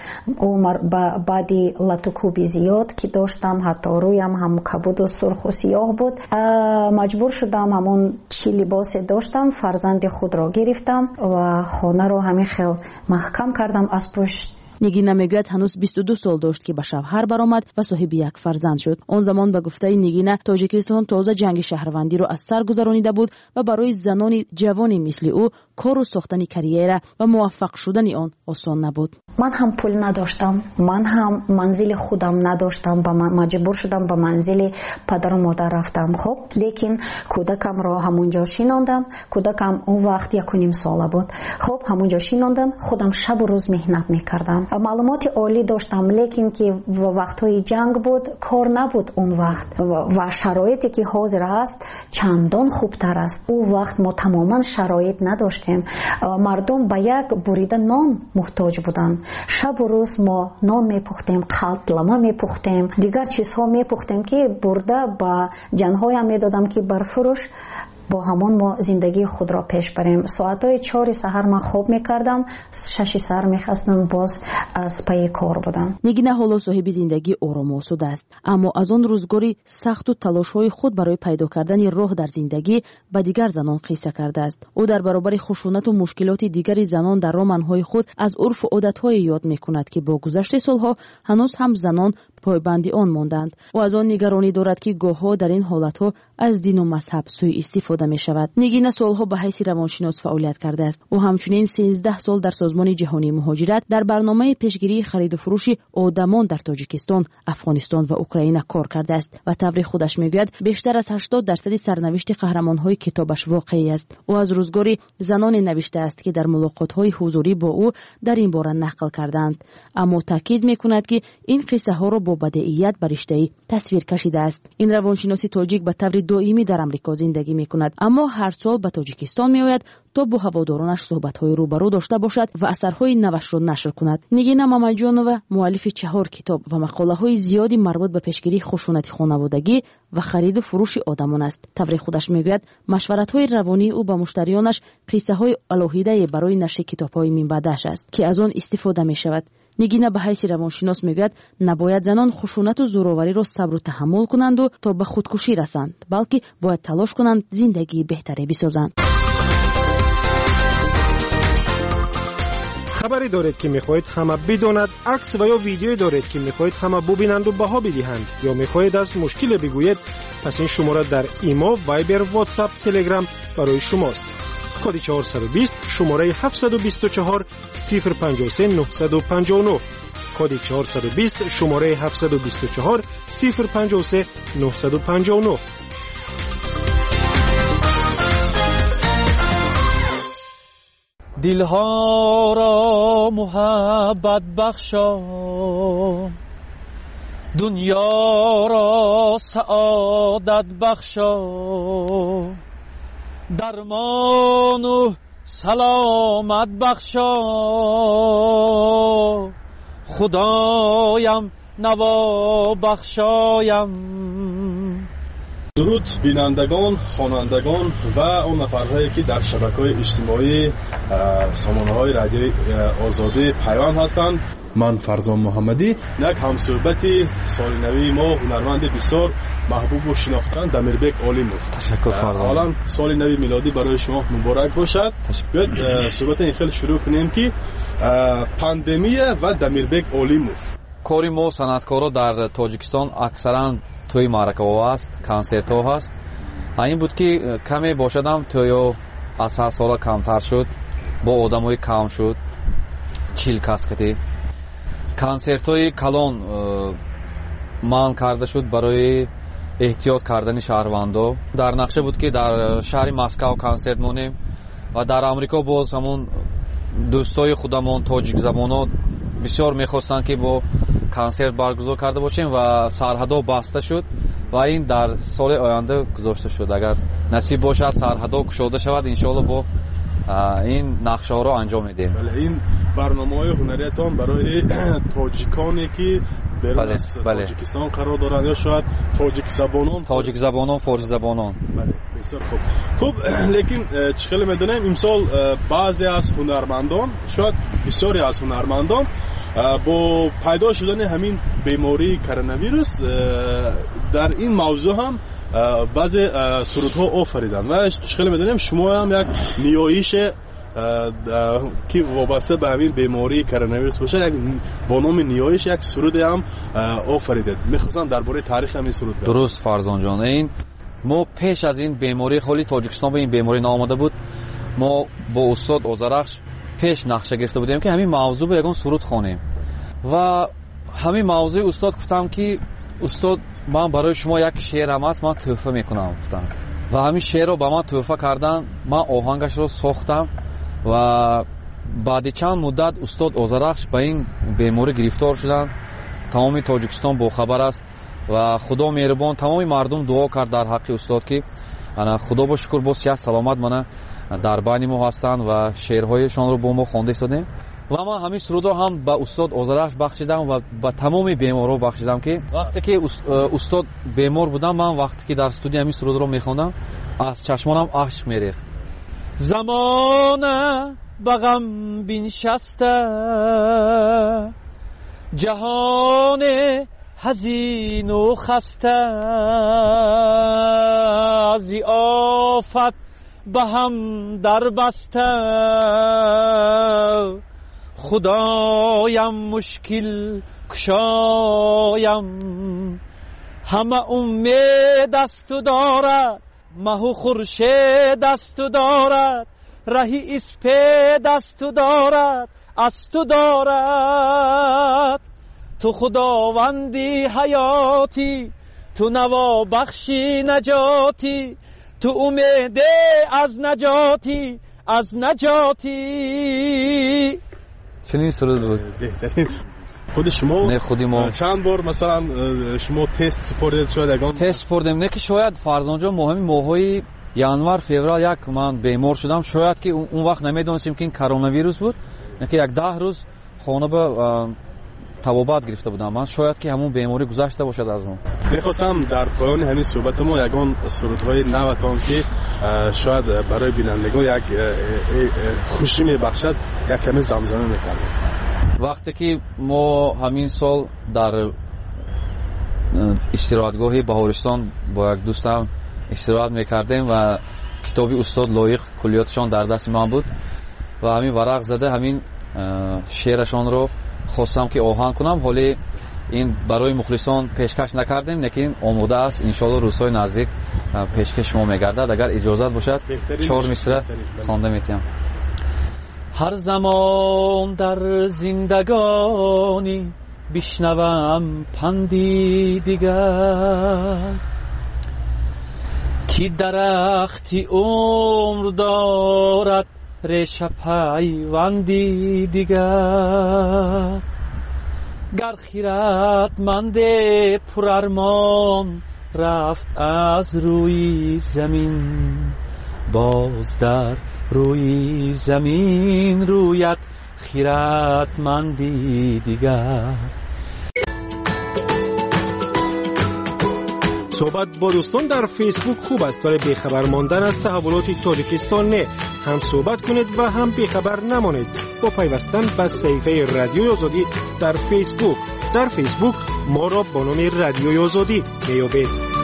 умар ба баъди латукуби зиёд ки доштам, ҳатто рӯям ҳам кабуду сурху сиёҳ буд, маҷбур шудам ҳамон чӣ либосе доштам фарзанди худро гирифтам ва хонаро ҳамин хел маҳкам кардам аз пушт. нигина мегӯяд ҳанӯз бисту ду сол дошт ки ба шавҳар баромад ва соҳиби як фарзанд шуд. он замон ба гуфтаи нигина тоҷикистон тоза ҷанги шаҳрвандиро аз сар гузаронида буд ва барои занони ҷавони мисли ӯ кору сохтани карьера ва муваффақ шудани он осон набуд. ман ҳам пул надоштам, ман ҳам манзили худам надоштам, ба маҷбур шудам ба манзили падару модар рафтам. хоб лекин кӯдакамро ҳамунҷо шинондам. кӯдакам он вақт якуним сола буд. хоб ҳамунҷо шинондам, худам шабу рӯз меҳнат мекардам. маълумоти олӣ доштам, лекин ки вақтҳои ҷанг буд, кор набуд он вақт ва шароите ки ҳозир ҳаст чандон хубтар аст. ӯ вақт мо тамоман шароит надоштем. мардум ба як бурида нон муҳтоҷ буданд. шабу рӯз мо нон мепухтем, қалтлама мепухтем, дигар чизҳо мепухтем ки бурда ба ҷанҳоям медодам ки барфурӯш бо ҳамон мо зиндагии худро пеш барем. соатҳои чори саҳар ман хоб мекардам, шаши саҳар мехастам, боз аз пайи кор будам. нигина ҳоло соҳиби зиндагии орому осуда аст, аммо аз он рӯзгори сахту талошҳои худ барои пайдо кардани роҳ дар зиндагӣ ба дигар занон қисса кардааст. ӯ дар баробари хушунату мушкилоти дигари занон дар романҳои худ аз урфу одатҳое ёд мекунад ки бо гузашти солҳо ҳанӯз ҳам занон пойбанди он монданд. ӯ аз он нигаронӣ дорад ки гоҳҳо дар ин ҳолатҳо аз дину мазҳаб сӯи истифода мешавад. нигина солҳо ба ҳайси равоншинос фаъолият кардааст. ӯ ҳамчунин сенздаҳ сол дар созмони ҷаҳонии муҳоҷират дар барномаи пешгирии хариду фурӯши одамон дар тоҷикистон, афғонистон ва украина кор кардааст ва таври худаш мегӯяд бештар аз ҳаштод дарсади сарнавишти қаҳрамонҳои китобаш воқеӣ аст. ӯ аз рӯзгори заноне навиштааст ки дар мулоқотҳои ҳузурӣ бо ӯ дар ин бора нақл карданд, аммо таъкид мекунад ки ин қиссаҳоро бо бадеият ба риштаӣ тасвир кашидааст. ин равоншиноси тоҷик ба таври доимӣ дар амрико зиндагӣ мекунад, аммо ҳар сол ба тоҷикистон меояд то бо ҳаводоронаш суҳбатҳои рӯбарӯ дошта бошад ва асарҳои навашро нашр кунад. нигина мамаҷонова муаллифи чаҳор китоб ва мақолаҳои зиёди марбут ба пешгирии хушунати хонаводагӣ ва хариду фурӯши одамон аст. таври худаш мегӯяд машваратҳои равонии ӯ ба муштарионаш қиссаҳои алоҳидае барои нашри китобҳои минбаъдаш аст ки аз он истифода мешавад. نگینه به حیث روانشناس میگوید نباید زنان خشونت و زورآوری را صبر و تحمل کنند و تا به خودکشی رسند، بلکه باید تلاش کنند زندگی بهتری بسازند. خبری دارید که میخواهید همه بداند، عکس و یا ویدیویی دارید که میخواهید همه ببینند و بها بدهند، یا میخواهید از مشکل بگویید، پس این شماره در ایمو، وایبر، واتساپ، تلگرام برای شماست. کد چهارصد و بیست شماره هفتصد و بیست و چهار صفر پنجاه و سه نهصد و پنجاه و نه. کد چهارصد و بیست شماره هفتصد و بیست و چهار صفر پنجاه و سه نهصد و پنجاه و نه. دلها را محبت بخشا، دنیا را سعادت بخشا، درمان و سلامت بخشا، خدایم نوا بخشایم. درود بینندگان، خوانندگان و اون نفرهایی که در شبکه‌های اجتماعی سامانه‌های رادیوی آزادی پیوند هستند. من فرزان محمدی، یک همصحبتی سال نوی ما هنرمند بسیار محبوب و شناختن دمیربک علیموف. تشکر فرزان. حالا سال نوی میلادی برای شما مبارک باشد. بیاید صحبت این خیلی شروع کنیم که پاندمی و دمیربک علیموف. کاری ما صنعتکارا در تاجیکستان اکثرا توی معرکه‌ها است، کنسرت‌ها هست. این بود که کمی باشدم توی از هر سال کمتر شد، با آدمای کم شد، چیل کسکتی. کنسرت‌های کلان من کرده شد برای احتیاط کردن شهروندان. در نقشه بود که در شهر مسکو کنسرت مونیم و در آمریکا باز همون دوستای خودمون تاجیک زبانا بسیار می‌خواستن که با کنسرت برگزار کرده باشیم و سرحدها بسته شد و این در سال آینده گذاشته شد. اگر نصیب باشد سرحدها گشوده شود، انشاءالله با این نقشه ها را انجام میدیم. بله، این برنامه‌های هنریتان برای تاجیکانی که بیرون از تاجیکستان قرار دارند یا شاید تاجیک زبانان تاجیک زبانان فارسی زبانان. بله، بسیار خوب. خوب، لیکن چخیلی میدونیم امسال بعضی از هنرمندان، شاید بسیاری از هنرمندان با پیدا شدن همین بیماری کرونا ویروس در این موضوع هم بعضی سرودها آفریدن و خیلی میدونیم شما هم یک نیایش که وابسته به همین بیماری کرونا ویروس باشه، یک با نام نیایش یک سرود هم آفریدید. میخواستم درباره تاریخ همین سرود بگم. درست فرزان جان، این ما پیش از این بیماری خالی تاجیکستان به این بیماری ناماده بود، ما با استاد آذرخش پیش نقشه گرفته بودیم که همین موضوع به یگان سرود خوانیم و همین موضوع استاد گفتم که استاد من برای شما یک شعرم است، من تحفه میکنم گفتم و همین شعر رو به من تحفه کردن. من آهنگش رو ساختم و بعد چند مدت استاد آذرخش به این بیماری گرفتار شدن. تمام تاجیکستان با خبر است و خدا مهربان تمام مردم دعا کرد در حق استاد که انا خدا با شکر باز صحت سلامت منه در بین ما هستند و شعرهایشان رو با ما خوانده شدیم و من همین سرود رو هم به استاد آذرخش بخشیدم و به تمام بیمارا بخشیدم که وقتی که استاد بیمار بودم، من وقتی که در استودیو همین سرود رو میخوندم از چشمانم اشک میریخت. زمانه بغم بنشسته، جهان حزین و خسته، از آفت به هم در بسته، خدایم مشکل کشایم، همه امید دست دارد، مه و خورشید دست دارد، رهی اسپ دست دارد، از تو دارد. تو خداوندی حیاتی، تو نوا بخشی نجاتی، تو امید از نجاتی، از نجاتی. چنین سرود بود. خود شما نه خودی ما چند بار مثلا شما تست سپردید؟ شاید یگان تست سپردیم. نه که شاید فرزان جان مهم ماهای ینور فوریه یک من بیمار شدم، شاید که اون وقت نمیدونستیم که این کرونا ویروس بود، نه که یک ده روز خانه به طبابت گرفته بودم من، شاید که همون بیماری گذشته باشد از ما. میخواستم در پایان همین صحبت ما یگان سرودهای نوتان که شاید برای بینندگان یک خوشی میبخشد یک کمی زمزمه میکردم. вақте ки мо ҳамин сол дар истироҳатгоҳи баҳористон бо як дӯстам истироҳат мекардем ва китоби устод лоиқ куллиёташон дар дасти ман буд ва ҳамин варақ зада ҳамин шеърашонро хостам ки оҳанг кунам. ҳоле ин барои мухлисон пешкаш накардем, лекин омода аст. иншоалло рӯзҳои наздик пешкаш мо мегардад. агар иҷозат бошад чор мисра хонда метиҳам. ҳар замон дар зиндагонӣ бишнавам панди дигар, ки дарахти умр дорад реша пайванди дигар. гар хиратманде пурармон рафт аз рӯи замин, боз дар рӯи замин рӯяд хиратманди дигар. صحبت با دوستان در فیسبوک خوب است ولی بیخبر ماندن از تحولات تاجیکستان نه. هم صحبت کنید و هم بیخبر نمانید با پیوستن به صفحه رادیوی آزادی در فیسبوک. در فیسبوک ما را با نام رادیوی آزادی میابید.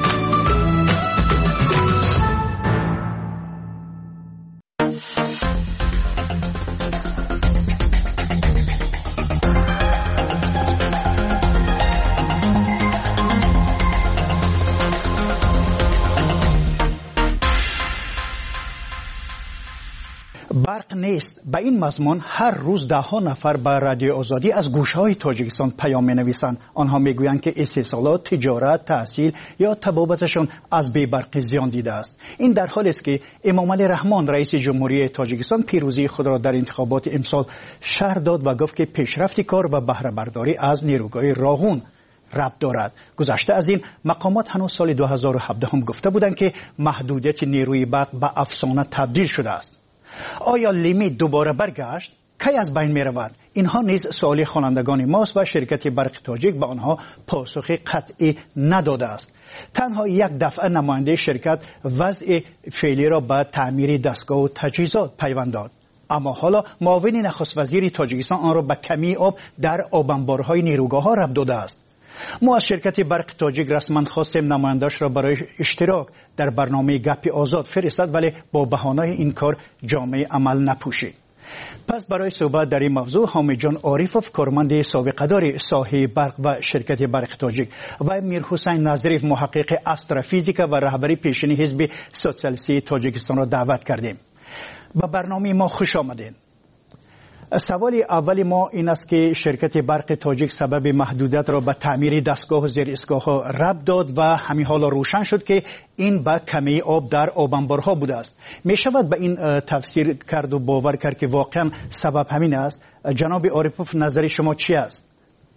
برق نیست. به این مضمون هر روز ده ها نفر به رادیو آزادی از گوشه‌های تاجیکستان پیام می‌نویسند. آنها میگویند که استحصالات، تجارت، تحصیل یا طبابتشون از بی‌برقی زیان دیده است. این در حالی است که امام علی رحمان رئیس جمهوری تاجیکستان پیروزی خود را در انتخابات امسال شرح داد و گفت که پیشرفت کار و بهره برداری از نیروگاه راغون ربط دارد. گذشته از این مقامات هنوز سال دو هزار و هفده هم گفته بودند که محدودیت نیروی برق به افسانه تبدیل شده است. آیا لیمیت دوباره برگشت؟ کی از بین می رود؟ اینها نیز سوال خوانندگان ماست و شرکت برق تاجیک به آنها پاسخ قطعی نداده است. تنها یک دفعه نماینده شرکت وضع فعلی را به تعمیر دستگاه و تجهیزات پیوند داد. اما حالا معاون نخست وزیر تاجیکستان آن را به کمی آب در آبانبارهای نیروگاه ها ربط داده است. ما از شرکت برق تاجیک رسما خواستیم نماینده‌اش را برای اشتراک در برنامه گپ آزاد فرستاد ولی با بهانه این کار جامعه عمل نپوشید. پس برای صحبت در این موضوع حامد جان عارفوف کارمند سابقه دار ساحه برق و شرکت برق تاجیک و میر حسین نظریف محقق استرافیزیک و رهبری پیشین حزب سوسیالیستی تاجیکستان را دعوت کردیم. به برنامه ما خوش آمدین. سوال اول ما این است که شرکت برق تاجیک سبب محدودیت را به تعمیر دستگاه و زیر اسکاه ها ربط داد و همین حالا روشن شد که این به کمی آب در آبانبارها بوده است. می شود به این تفسیر کرد و باور کرد که واقعا سبب همین است؟ جناب عارفوف نظر شما چی است؟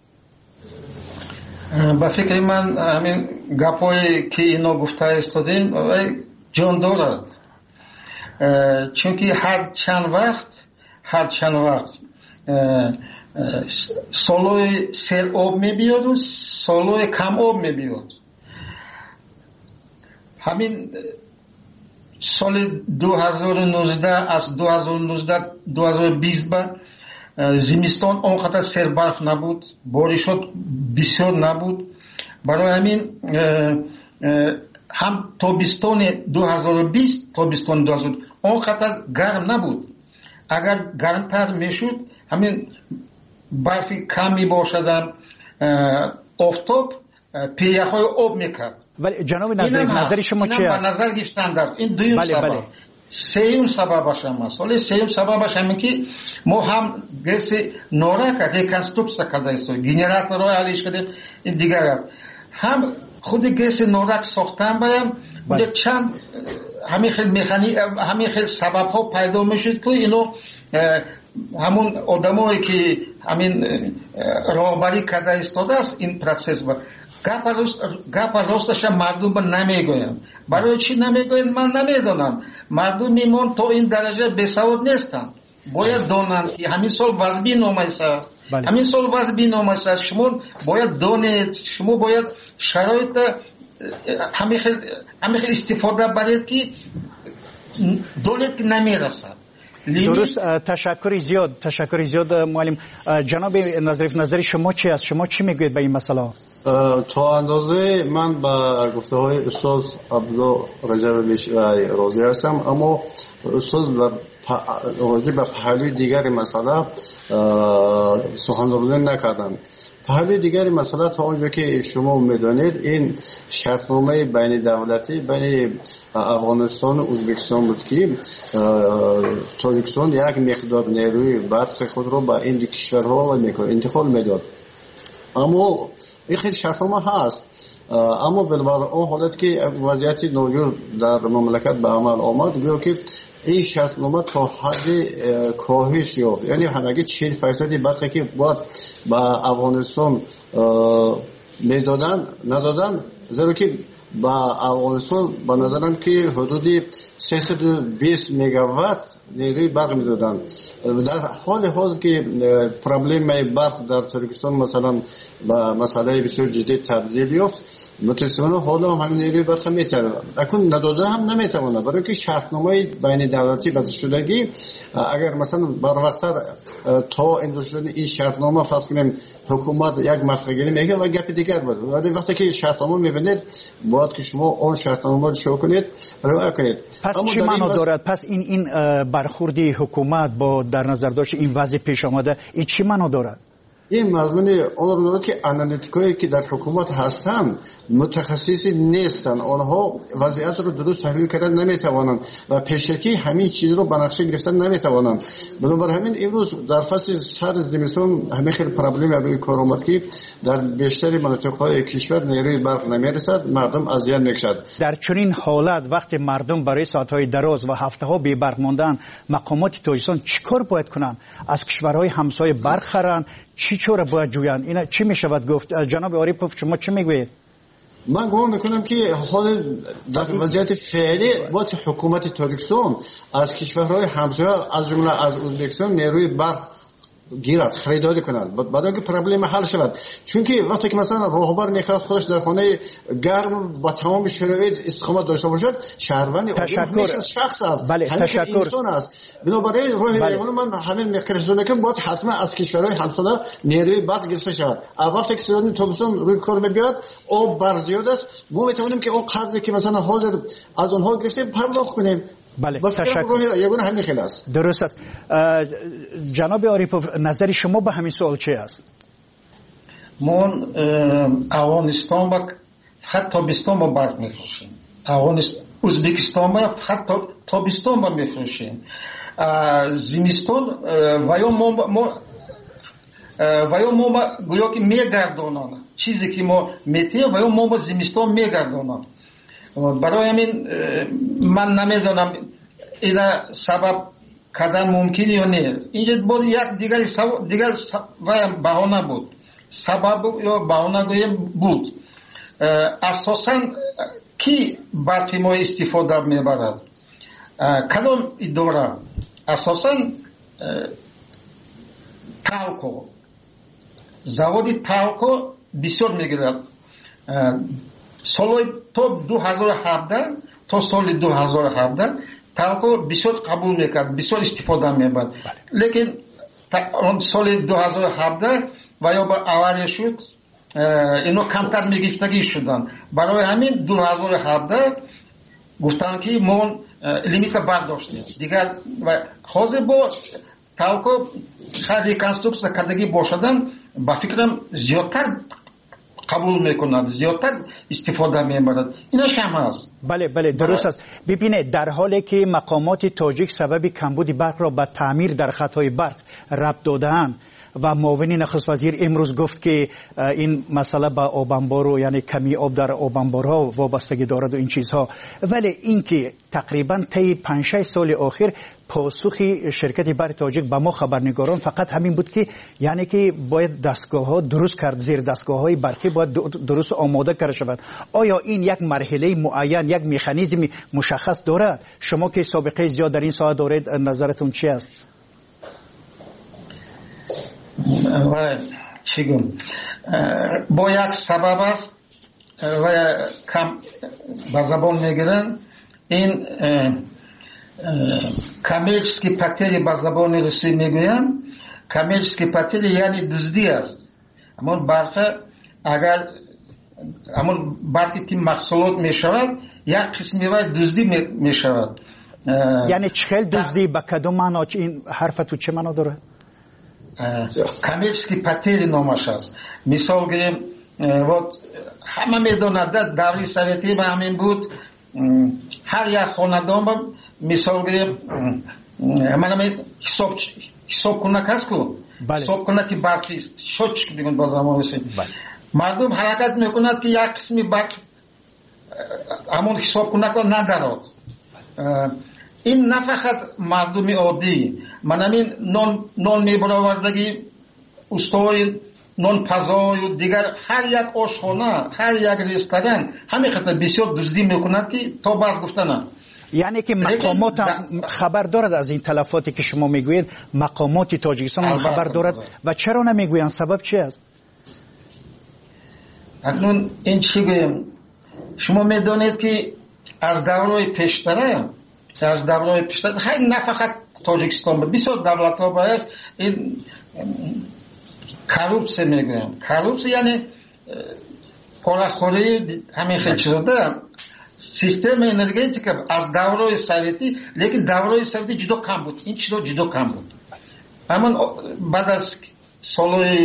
به فکر من همین گپایی که اینا گفته استادین جان دارد، چون که هر چند وقت هر چند وقت سالوی سیل آب می بیاد و سالوی کم آب می بیاد. همین سال دو هزار و نوزده از دو هزار و نوزده دو هزار و بیست به زمستان آنقدر سیل برف نبود، بارشات بسیار نبود. برای همین هم تابستان دو هزار و بیست تابستان دو هزار آنقدر گرم نبود. اگر گرمتر میشد همین برفی کم می باشد، آفتاب پیه‌های آب میکرد. ولی جناب نظریف نظر شما چی است؟ نظر گفتن در این دویم بله سبب. بله. سوم سببش هم است. ولی سوم سببش هم که ما هم گس نورک ریکنستروکسیا کرده است. گنراتور رو علیش کرده این دیگر هم خود گس نورک ساختن باید. ولی چند همین خیلی مکانی همین خیلی سبب ها پیدا میشد که اینو همون آدمایی که همین راهبری کرده استاده است این پروسس با گپ راستش مردم با نمیگوین. برای چی نمیگوین من نمیدونم. مردم میمون تا این درجه بسواد نیستن. باید دانند که همین سال وضعی نامایست است. همین سال وضعی نامایست است. شما باید دانید، شما باید شرایط همین خیلی همین خیلی استفاده برید که دولت که نمیرسد. درست. تشکر زیاد تشکر زیاد معلم. جناب نظریف، نظر شما چی است؟ شما چی میگوید به این مسئله؟ تا اندازه من با گفته های استاد عبدالله رجبی راضی هستم، اما استاد راضی به پهلوی دیگر مسئله سخنرانی نکردند. پهلوی دیگر مسئله تا اونجا که شما میدانید این شرطنامه بین دولتی بین افغانستان و ازبکستان بود که تاجیکستان یک مقدار نیروی برق خود رو به این دو کشورها انتقال میداد. اما این خیلی شرطنامه هست، اما بالبر اون حالت که وضعیت ناجور در مملکت به عمل آمد، گویا که این شرطنامه تا حد کاهش یافت، یعنی همگی چهل درصد برقی که باید به افغانستان میدادن ندادن، زیرا که با افغانستان به نظرم که حدود سیصد و بیست مگاوات نیروی برق میدادن. در حال حاضر که پرابلم برق در ترکستان مثلا با مسئله بسیار جدی تبدیل یافت، متاسفانه حالا هم نیروی برق میتونه اکنون نداده هم نمیتونه، برای که شرطنامه بین دولتی بسته شدگی اگر مثلا بر وقتر تا اندوشدن این شرطنامه فرض کنیم حکومت یک مفقگیری میگه و گپ دیگر بود، ولی وقتی که شرطنامه میبینید باید که شما اون شرطنامه رو شو کنید رعایت کنید. پس چی معنا دارد؟ پس این این برخوردی حکومت با در نظر داشت این وضع پیش آمده این چی معنا دارد؟ این مضمون اون رو داره که آنالیتیکایی که در حکومت هستن متخصصی نیستن، آنها وضعیت رو درست تحلیل کردن نمیتوانند و پیشکی همین چیز رو به نقشه گرفتن نمیتوانند. بنابراین همین امروز در فصل سر زمستون همین خیلی پرابلم روی کار آمد که در بیشتر مناطق‌های کشور نیروی برق نمیرسد، مردم اذیت میکشند. در چنین حالت وقتی مردم برای ساعت‌های دراز و هفته‌ها بی برق ماندن، مقامات تاجیکستان چیکار باید کنند؟ از کشورهای همسایه برق خرن؟ چی چوره باید جویند؟ اینا چی میشود گفت؟ جناب عاریپوف شما چی میگویید؟ من گمان میکنم که حال در وضعیت فعلی باید حکومت تاجیکستان از کشورهای همسایه از جمله از ازبکستان نیروی برق گیرد خریداری کنند بعد که پرابلم حل شود. چون که وقتی که مثلا راهبر میخواد خودش در خانه گرم با تمام شرایط استقامت داشته باشد، شهروند تشکر شخص است، بله تشکر انسان است. بنابراین راه بله. من همین میخرسونه که باید حتما از کشورهای همسایه نیروی برق گرفته شود. وقتی که سیستم تابستون روی کار میاد آب بر زیاد است، ما میتونیم که اون قدری که مثلا حاضر از اونها گرفته پرداخت کنیم. بله تشکر. یگانه همین خیلی است. درست است. جناب عاریپوف نظر شما به همین سوال چی است؟ ما افغانستان با حتی تابستان با برق میفروشیم، افغانستان ازبکستان با حتی تابستان با میفروشیم، زمستان و یا ما ما و یا ما گویا که میگردونن چیزی که ما میتیم و یا ما با زمستان میگردونن. برای همین من نمیدونم اینا سبب کردن ممکنه یا نه. اینجا بود یک دیگر دیگر بهانه بود، سبب یا بهانه گویم بود. اساساً کی برقی ما استفاده میبرد؟ کدام اداره؟ اساساً تالکو، заводи تالکو بسیار میگیرد. سال تا دو هزار و هفده تا سال دو هزار و هفده تالکو بسیار قبول میکرد، بسیار استفاده میبرد. لیکن سال دو هزار و هفده و یا با اولی شد اینو کمتر میگفتگی شدن. برای همین دو هزار و هفده گفتن که ما لیمیت برداشتیم دیگر و حاضر با تالکو خیلی کنسترکسیون کردگی باشدن با فکرم زیادتر قبول میکنند، زیادتر استفاده میبرند. اینا شما است. بله بله درست است. ببینید در حالی که مقامات تاجیک سبب کمبود برق را به تعمیر در خطهای برق ربط داده‌اند و معاون نخست وزیر امروز گفت که این مسئله با آب انبار یعنی کمی آب در آب انبارها وابستگی دارد و این چیزها، ولی اینکه تقریبا طی پنج شش سال اخیر پاسخ شرکت برق تاجیک به ما خبرنگاران فقط همین بود که یعنی که باید دستگاه ها درست کرد، زیر دستگاه های برقی باید درست آماده کرده شود. آیا این یک مرحله معین، یک مکانیزم مشخص دارد؟ شما که سابقه زیاد در این ساحه دارید نظرتون چی است؟ و چیگم با یک سبب است و کم به زبان میگیرن این коммерческий потери ба забони русӣ мегӯянд. Коммерческий потери яъне дуздӣ аст. ҳамон барқа агар ҳамон барқи ки маҳсулот мешавад як қисми вай дуздӣ мешавад. яъне чӣ хел дуздӣ ба кадом маъно? ин ҳарфату чӣ маъно дорад? коммерческий потери номаш аст. мисол гирем вот ҳама медонад даври советӣ ба ҳамин буд. ҳар як хонадон ба мисол гирем манаме ҳисоб ҳисобкунак ҳастку, ҳисобкунаки барқи счётчик мегӯянд ба замони русӣ. мардум ҳаракат мекунад ки як қисми барқ ҳамон ҳисобкунакро надарод. ин на фақат мардуми оддӣ, манамин нон нон мебаровардагӣ устои нонпазою дигар ҳар як ошхона, ҳар як ресторан ҳамин қадр бисёр дуздӣ мекунад ки то бас гуфтана. яъне ки мақомот хабар дорад аз ин талафоте ки шумо мегӯед? мақомоти тоҷикистон хабар дорад ва чаро намегӯянд? сабаб чи аст? акнун ин чӣ гӯем, шумо медонед ки аз даврои пештара аз даврои пештара ҳай на фақат тоҷикистон ба бисёр давлатҳо баъд ин коррупсия мегӯям. коррупсия яъне порахӯрии ҳамин хел чизода. системаи энергетика аз даврои советӣ, лекин даврои советӣ ҷудо кам буд. ин чизо ҷудо кам буд. ҳамон баъд аз солҳои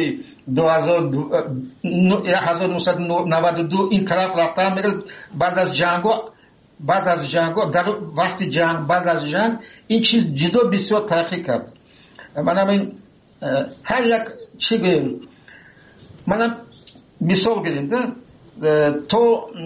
ҳазор нӯҳсад наваду ду ин тараф рафтан мегӯяд баъд аз ҷангҳо баъд аз ҷангҳо дар вақти ҷанг баъд аз ҷанг ин чиз ҷудо бисёр тараққӣ кард. манам ин ҳар як чӣ гӯем, манам мисол гирем то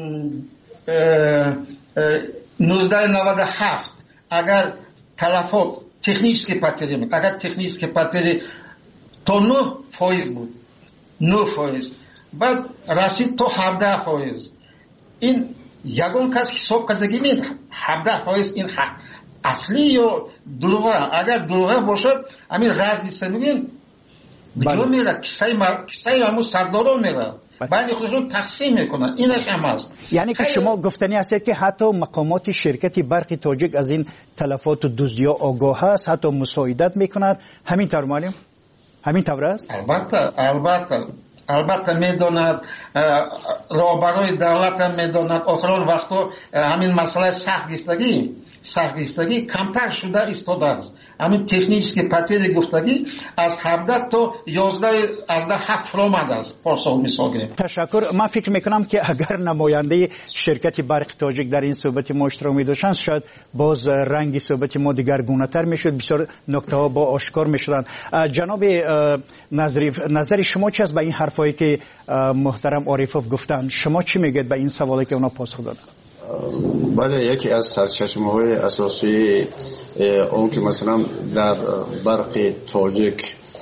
нуздаҳ наваду ҳафт агар талафот технически потери агар технически потери то нӯҳ фоиз буд, нӯҳ фоиз, баъд расид то ҳабдаҳ фоиз. ин ягон кас ҳисоб кардагӣ не ҳабдаҳ фоиз ин аслӣ ё дурӯға. агар дурӯға бошад ҳамин разница мегӯем куҷо мерад? киссаи ҳамун сардорон мерад, байни худашон тақсим мекунад. инаш ҳам аст. яъне ки шумо гуфтанӣ ҳастед ки ҳатто мақомоти ширкати барқи тоҷик аз ин талафоту дуздиё огоҳ аст, ҳатто мусоидат мекунад. ҳамин тавр муаллим? ҳамин тавр аст? албатта албатта албатта медонад. роҳбарои давлат ҳам медонад. охирон вақтҳо ҳамин масъалаи сахтгирифтагӣ сахтгирифтагӣ камтар шуда истодааст. ҳамин технически потери гуфтагӣ аз ҳабдаҳ то ёздаҳ азда ҳафт омад аст. посол мисол гирем. ташаккур. ман фикр мекунам ки агар намояндаи ширкати барқи тоҷик дар ин суҳбати мо иштирок медоштанд, шояд боз ранги суҳбати мо дигаргунатар мешуд, бисёр нуктаҳо бо ошкор мешуданд. ҷаноби назриф, назари шумо чи аст ба ин ҳарфое ки муҳтарам орифов гуфтанд? шумо чӣ мегӯед ба ин саволе ки онҳо посух доданд? бале, яке аз сарчашмаҳои асосии он ки масалан дар барқи тоҷик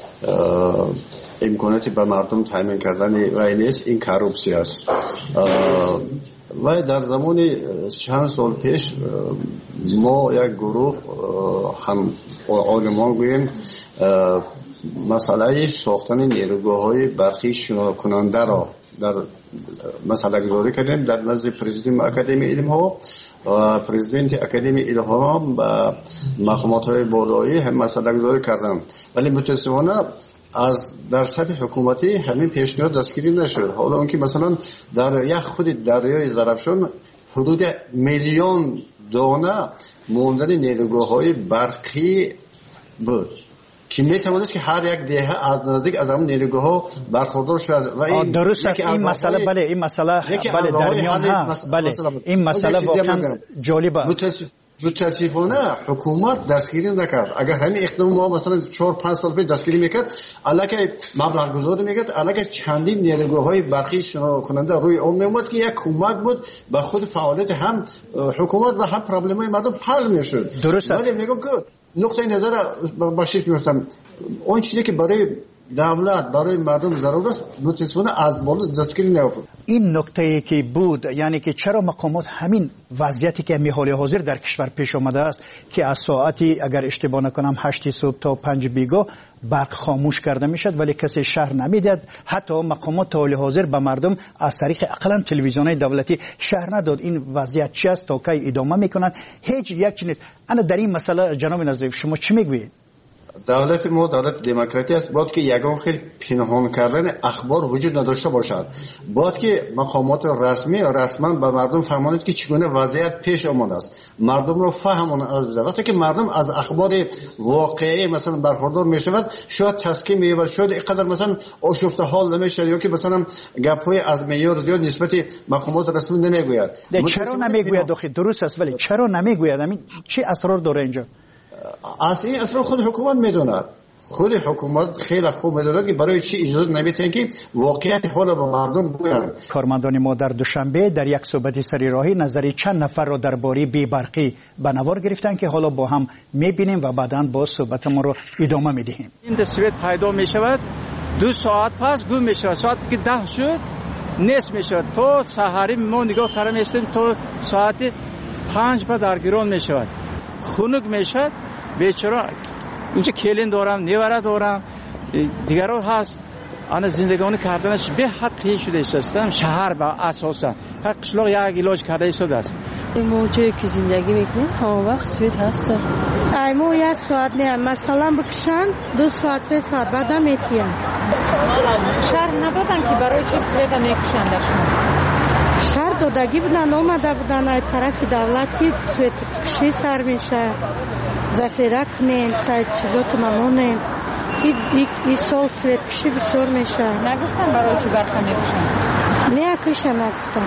имконияти ба мардум таъмин кардани вай нест, ин коррупсия аст. вай дар замони чанд сол пеш мо як гурӯҳ ҳам олимон гӯем масъалаи сохтани нерӯгоҳҳои барқи шунокунандаро дар масъалагузорӣ кардем дар назди президент академияи илмҳо ва президенти академияи илмҳо ба мақомотҳои болоӣ ҳам масъалагузорӣ кардам, вале мутаассифона аз дар сатҳи ҳукуматӣ ҳамин пешниҳод дастгирӣ нашуд. ҳоло он ки масалан дар як худи дарёи зарафшон ҳудуди миллион дона мондани нерӯгоҳҳои барқӣ буд ки метавонист ки ҳар як деҳа аз наздик аз ҳамон нерӯгоҳҳо бархурдор шавад. ва ин дуруст аст. ин масъала бале ин масъала бале дар миён ҳаст. бале ин масъала воқеан ҷолиб аст. мутаассифона ҳукумат дастгирӣ накард. агар ҳамин иқтидом мо масалан чор панҷ сол пеш дастгирӣ мекард, аллакай маблағгузорӣ мекард, аллакай чандин нерӯгоҳҳои барқӣ шунокунанда рӯи он меомад ки як кӯмак буд ба худи фаъолияти ҳам ҳукумат ва ҳам проблемаи мардум ҳал мешуд. дуруст аст. вале мегӯм ки нуқтаи назара ба шик меёфтам, он чизе ки барои دولت برای مردم ضرور است متاسفانه از بالا دستگیری نیافت. این نکته که بود یعنی که چرا مقامات همین وضعیتی که می حال حاضر در کشور پیش آمده است که از ساعتی اگر اشتباه نکنم هشت صبح تا پنج بیگاه برق خاموش کرده میشد ولی کسی شهر نمیداد. حتی مقامات تا حال حاضر به مردم از طریق اقلا تلویزیون‌های دولتی شهر نداد این وضعیت چی است تا کی ادامه میکنند. هیچ یک چیز. انا در این مسئله جناب نظریف شما چی میگویید؟ دولت ما دولت دموکراتی است. باید که یگان خیلی پنهان کردن اخبار وجود نداشته باشد. باید که مقامات رسمی رسما به مردم فهمانند که چگونه وضعیت پیش آمده است. مردم رو فهمانند از بزرگ. وقتی که مردم از اخبار واقعی مثلا برخوردار میشود شاید تسکین می‌یابد، شاید اینقدر مثلا آشفته حال نمیشود یا که مثلا گپ‌های از معیار زیاد نسبت مقامات رسمی نمیگوید. چرا نمیگوید؟ داخل درست است ولی چرا نمیگوید؟ همین چه اسرار داره اینجا؟ از این اسرار خود حکومت میدوند. خود حکومت خیلی خوب میدوند که برای چی اجازه نمیتن که واقعیت حال با مردم بگویند. کارمندان ما در دوشنبه در یک صحبت سریراهی نظری چند نفر را درباره بی‌برقی به نوار گرفتن که حالا با هم میبینیم و بعداً با صحبتمون رو ادامه میدهیم. این تصویر پیدا میشود دو ساعت پس گم میشود، ساعت که ده شد نصف میشود تو سحری ما نگاه کردیم استیم تو ساعت پنج بعد درگیران میشود خنک میشد. بیچاره اونجا کلین دارم نیوره دارم دیگران هست آن زندگانی کردنش به حد قیل شده است. شهر با اساسا هر قشلاق یک علاج کرده شده است. ما جایی که زندگی میکنیم همه وقت سویت هست. ایمو یک ساعت نه مثلا بکشن دو ساعت سه ساعت بعد میتیم. شهر ندادن که برای چی سویت میکشن در شما؟ شهر دادگی بودن آمده بودن از طرف دولت که سویت کشی سر میشه ذخیره کنین شاید چیزات ممنونین که این سال سویت کشی بسیار میشه. نگفتن برای چی برخه میکشن؟ نه کشن نگفتن.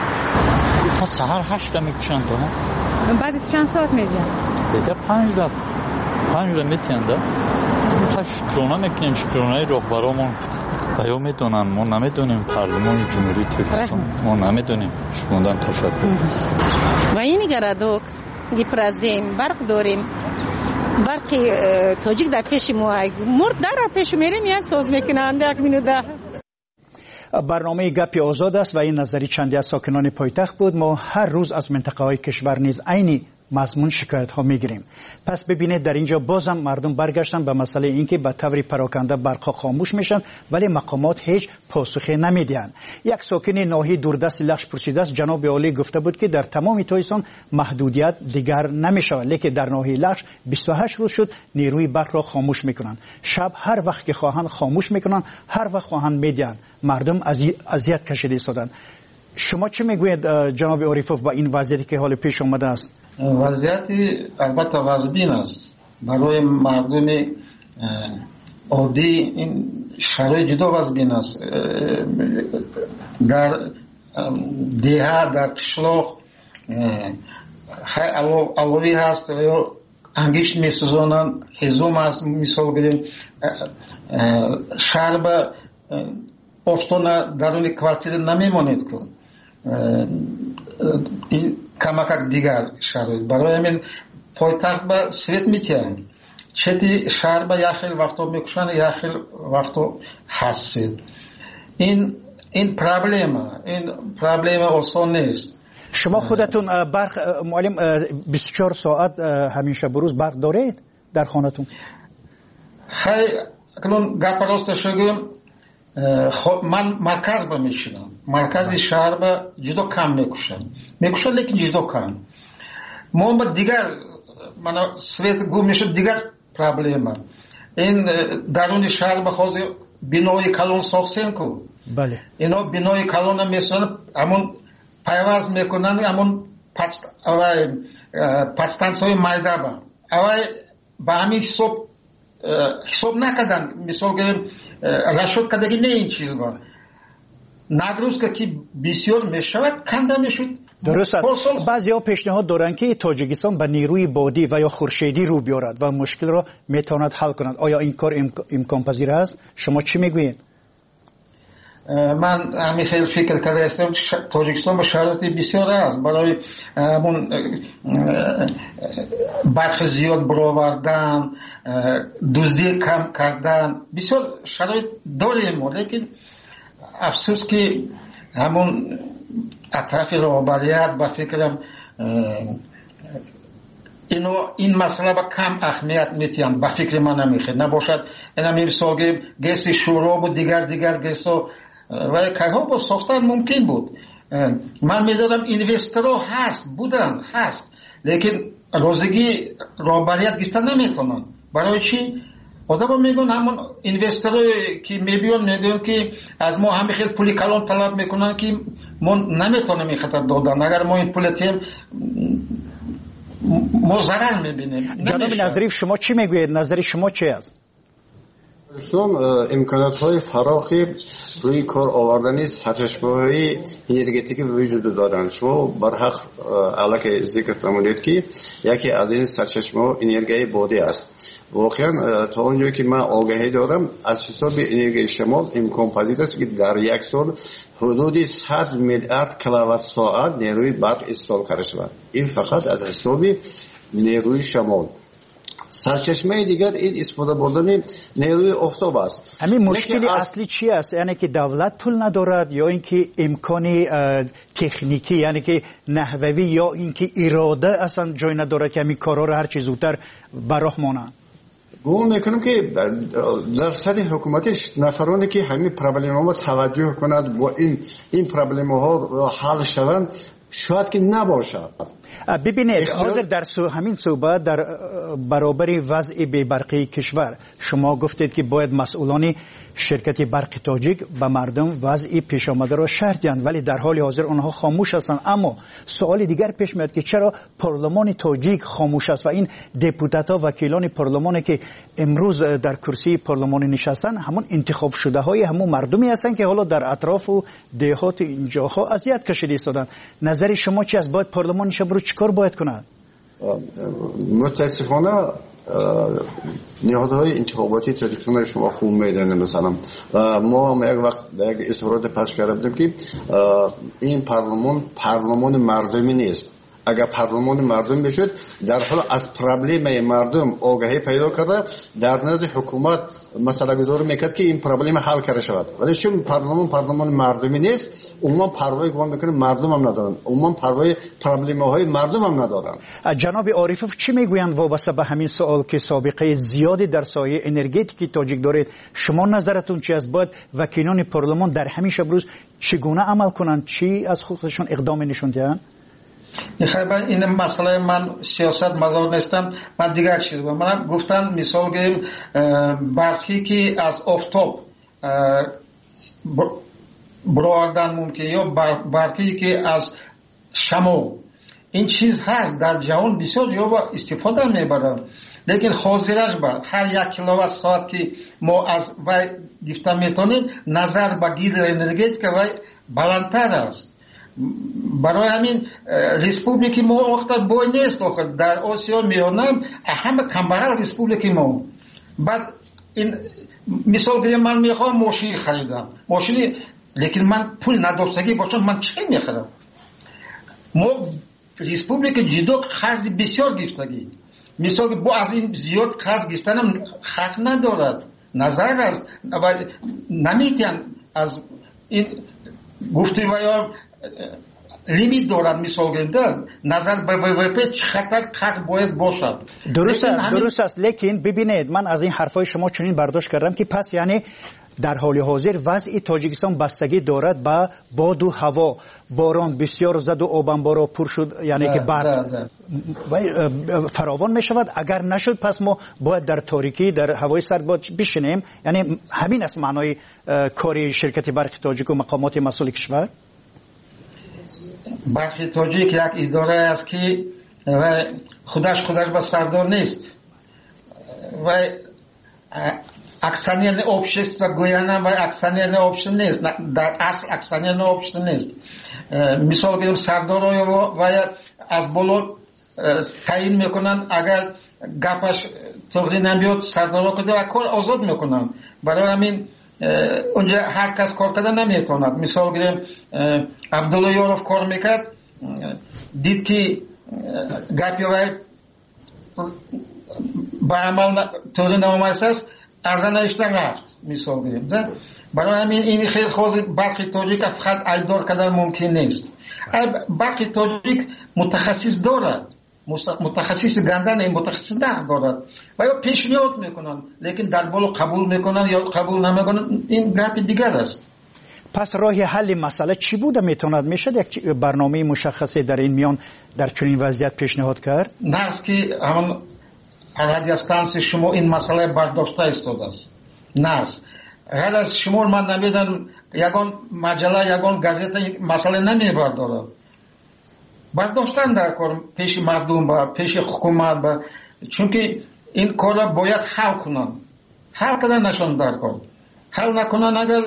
تا سهر هشت میکشن تو بعد چند ساعت میدین؟ دیگه پنج دقیقه پنج دقیقه میتین ده تا شکرونه میکنیم. شکرونه راهبرامون بیا میدونن ما نمیدونیم پارلمان جمهوری ترکستان ما نمیدونیم شکوندن تشکر و این گردوک گیپرازیم برق داریم برق تاجیک در پیش ما مرد در پیش میریم یک ساز میکنن یک مینوده. برنامه گپی آزاد است و این نظری چندی از ساکنان پایتخت بود. ما هر روز از منطقه های کشور نیز عینی مضمون شکایت ها میگیریم. پس ببینید در اینجا بازم مردم برگشتن به مسئله اینکه به طور پراکنده برق خاموش میشن ولی مقامات هیچ پاسخی نمیدن. یک ساکن ناحیه دوردست لخش پرسیده است جناب عالی گفته بود که در تمام تایستان محدودیت دیگر نمیشود لیکن در ناحیه لخش بیست و هشت روز شد نیروی برق را خاموش میکنن. شب هر وقت که خواهند خاموش میکنن هر وقت خواهند میدن. مردم اذیت کشیده شدن. شما چه میگوید جناب عارفوف با این وضعیتی که حال پیش آمده است؟ وضعیتی البته وضبین است برای مردم عادی. این شرایط جدا وضبین است. در دیها در قشلاق علوی هست یا انگشت می سوزانن هزوم هست. مثال بگیم شهر به آشتان درون کوارتیر نمیمانید کن. این کمک دیگر شرایط برای همین پایتخت به سویت میتین چتی شهر به یک خیل وقتا میکشن یک خیل وقتا هستید. این این پرابلم این پرابلم آسان نیست. شما خودتون برق معلم بیست و چهار ساعت همیشه بروز برق دارید در خانتون؟ خیلی اکنون گپ راستش بگم من مرکز با میشنم مرکز شهر با جدا کم میکشن میکشن لیکن جدا کم. ما با دیگر من سویت گم میشد دیگر پرابلم این درون شهر بخواست بینای کلون ساختن کو. بله اینا بینای کلون میسن همون پیواز میکنن همون پستانس های مایده با اوای با همین حساب حساب نکردن. مثال گریم رشد کدگی نه این چیز بار نگروز که بسیار میشود کنده میشود. درست است. بعضی ها پیشنهاد دارند که تاجیکستان به نیروی بادی و یا خورشیدی رو بیارد و مشکل را میتواند حل کند. آیا این کار امکان پذیر است؟ شما چی میگویید؟ من همین خیلی فکر کرده هستم تاجیکستان با شرایط بسیار است برای همون برق زیاد برآوردن دزدی کم کردن بسیار شرایط داریم ما، لیکن افسوس که همون اطراف رهبریت با فکرم اینو این مسئله با کم اهمیت میتین با فکر من نمیخواد نباشد. اینا میرسال که گس شوراب و دیگر دیگر گس و کارها با ساختن ممکن بود. من میدونم اینوسترها هست بودن هست، لیکن روزگی رهبریت گرفتن نمیتونن. برای چی؟ آدم میگن همون اینوسترها که میبیون میگن که از ما همه خیلی پولی کلان طلب میکنن که ما نمیتونیم این خطر دادن. اگر ما این پول تیم ما ضرر میبینیم. جناب نظریف شما چی میگوید؟ نظر شما چی است؟ امکانات های فراخی روی کار آوردن سرچشمه‌های انرژتیکی وجود دارند. شما برحق علاقه ذکر فرمودید که یکی از این سرچشمه‌ها انرژی بادی است. واقعا تا اونجایی که من آگاهی دارم از حساب انرژی شمال امکان پذیر است که در یک سال حدود صد میلیارد کیلووات ساعت نیروی برق استفاده کرده شود. این فقط از حساب نیروی شمال. سرچشمه دیگر این استفاده بردن نیروی آفتاب است. همین مشکلی اصلی چی است؟ یعنی که دولت پول ندارد یا اینکه امکانی تکنیکی یعنی که نحوی یا اینکه اراده اصلا جای نداره که همین کارا رو هر چیز زودتر براه مانند؟ گمان میکنم که در سطح حکومتش نفرانی که همین پرابلم ها توجه کند و این این پرابلم ها حل شوند شاید که نباشد. ببینید حاضر در همین صحبت در برابر وضع بی‌برقی کشور شما گفتید که باید مسئولان شرکت برق تاجیک به مردم وضع پیش آمده را شرح دهند، ولی در حال حاضر آنها خاموش هستند. اما سوال دیگر پیش میاد که چرا پارلمان تاجیک خاموش است و این دپوتات ها وکیلان پارلمانی که امروز در کرسی پارلمان نشستن همون انتخاب شده های همون مردمی هستند که حالا در اطراف و دهات اینجاها اذیت کشیده شدند. نظر شما چی است؟ باید پارلمان شب رو چیکار باید کند؟ متاسفانه نهادهای انتخاباتی تاجیکستان شما خوب میدونید. مثلا ما هم یک وقت در یک اظهارات پخش کردیم که این پارلمان پارلمان مردمی نیست. اگر پارلمان مردم بشد در حال از پرابلم مردم آگاهی پیدا کرده در نزد حکومت مسئله گذاری میکرد که این پرابلم حل کرده شود، ولی چون پارلمان پارلمان مردمی نیست عموما پروای گمان میکنه مردم هم ندارن، عموما پروای پرابلم های مردم هم ندارن. جناب عارفوف چی میگویند وابسته به همین سوال که سابقه زیادی در سایه انرژتیکی تاجیک دارید؟ شما نظرتون چی است؟ باید وکیلان پارلمان در همین شب روز چگونه عمل کنند؟ چی از خودشون اقدام نشون دهند؟ این مسئله من سیاست مدار نیستم. من دیگر چیز بگم. من گفتم مثال که برقی که از آفتاب برآوردن ممکن یا برقی که از شمع این چیز هست در جهان بسیار جا استفاده میبرن، لیکن حاضرش بر هر یک کیلووات ساعت که ما از وی گرفته میتونیم نظر به گیر انرژتیک وی بلندتر است. برای همین ریسپوبلیکی ما وقتا بای نیست در آسیا میانم همه کمبغل ریسپوبلیکی ما. بعد این مثال که من میخوام ماشین خریدم ماشینی، لیکن من پول نداشتگی باشم من چی میخرم؟ ما ریسپوبلیک جدا قرض بسیار گرفتگی، مثال که با از این زیاد قرض گرفتنم حق ندارد. نظر است نمیتین از این گفته و یا لیمیت دارد. مثال گردن نظر به وی پی چقدر قرض باید باشد. درست است درست است، لیکن ببینید من از این حرفای شما چنین برداشت کردم که پس یعنی در حال حاضر وضع تاجیکستان بستگی دارد به باد و هوا. باران بسیار زد و آبانبارا پر شد، یعنی که برق فراوان می شود. اگر نشد پس ما باید در تاریکی در هوای سرد باید بشینیم. یعنی همین است معنای کار شرکت برق تاجیک و مقامات مسئول کشور. برق تاجیک یک اداره است که خودش خودش با سردار نیست و اکثریت общества گویانه و اکثریت общества نیست. در اصل اکثریت общества نیست. مثال بگیم سردار و از بالا تعیین میکنن، اگر گپش طوری نمیاد سردار کده و کار آزاد میکنن. برای همین اونجا هر کس کار کردن نمیتواند. مثال بگیم عبدالله یارف کار میکرد، دید که گپی و ба амал таври намомайс аст арзанаишта рафт мисол гирем да. барои ҳамин ин хел хози барқи тоҷика фақат айддор кардан мумкин нест. барқи тоҷик мутахассис дорад, мутахассиси ганда не, мутахассис нақд дорад ва ё пешниҳод мекунанд, лекин дар боло қабул мекунанд ё қабул намекунанд, ин гапи дигар аст. پس راه حل مسئله چی بوده؟ میتوند میشد یک برنامه مشخصی در این میان در چنین وضعیت پیشنهاد کرد؟ نه که همون رادیوستانسی شما این مسئله برداشته ایستاده است. نه غیر از شما من نمیدونم یگان مجله یگان گازیت مسئله نمیبردارد. برداشتن در کار پیش مردم با پیش حکومت با، چون که این کار را باید حل کنند. حل کردن نشان در کار. حل نکنن اگر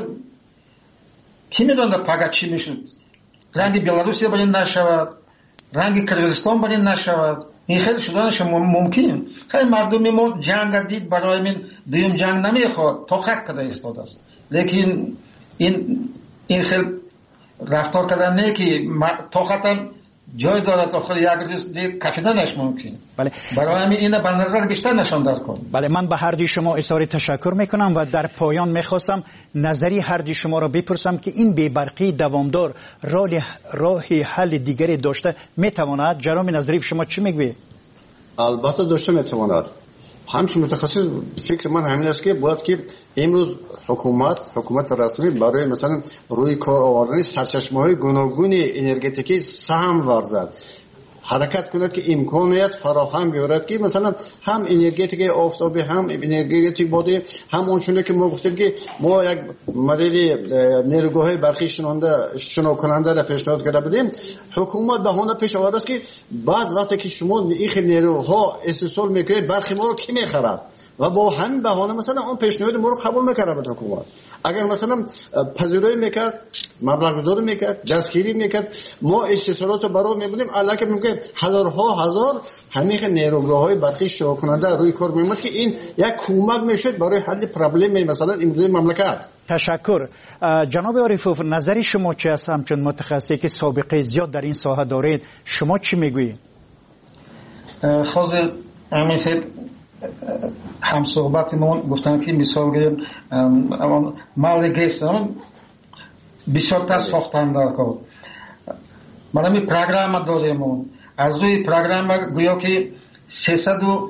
کی میدونه پگاه چی میشد؟ رنگ بلاروسی برای نشود، رنگ کرغیزستان برای نشود. این خیلی شدنش ممکن. خیلی مردمی ما جنگ دید برای من دویم جنگ نمیخواد تا خط کده ایستاده است. لیکن این این خیلی رفتار کردن نه که تا خطم جای دارد تا خود یک روز دید کشیدنش ممکن. بله. برای همین اینه به نظر بیشتر نشان داد کن. بله، من به هر دوی شما اظهار تشکر میکنم و در پایان میخواستم نظری هر دوی شما را بپرسم که این بی‌برقی دوامدار راه راه حل دیگری داشته میتواند؟ جناب نظری شما چی میگوید؟ البته داشته میتواند. همچنین متخصص فکر من همین است که باید که امروز حکومت حکومت رسمی برای مثلا روی کار آوردن سرچشمه‌های گوناگون انرژتیکی سهم ورزد، حرکت کند که امکانیت فراهم بیاورد که مثلا هم انرژتیک آفتابی هم انرژتیک بادی هم اونچونه که ما گفتیم که ما یک مدل نیروگاه برقی شنونده شنو کننده را پیشنهاد کرده بودیم. حکومت بهانه پیش آورده است که بعد وقتی که شما این نیروها استحصال میکنید برقی ما رو کی میخرد و با همین بهانه مثلا اون پیشنهاد ما رو قبول میکرد بود حکومت. اگر مثلا پذیرایی میکرد، مبلغ گذاری میکرد، دستگیری میکرد، ما استحصالات رو برای میبودیم، البته ممکن هزارها هزار همین نیروگاه‌های برقی شروع کننده روی کار میومد که این یک کمک میشد برای حل پرابلم مثلا امروزی مملکت. تشکر. جناب عارفوف، نظری شما چی است؟ همچون متخصصی که سابقه زیاد در این ساحه دارید، شما چی میگویید؟ خود همین هم صحبتمون گفتن که مثال گیریم مال گیس بسیار تا ساختن در کار. ما همی پروگرام داریم، از روی پروگرام گویا که سیصد و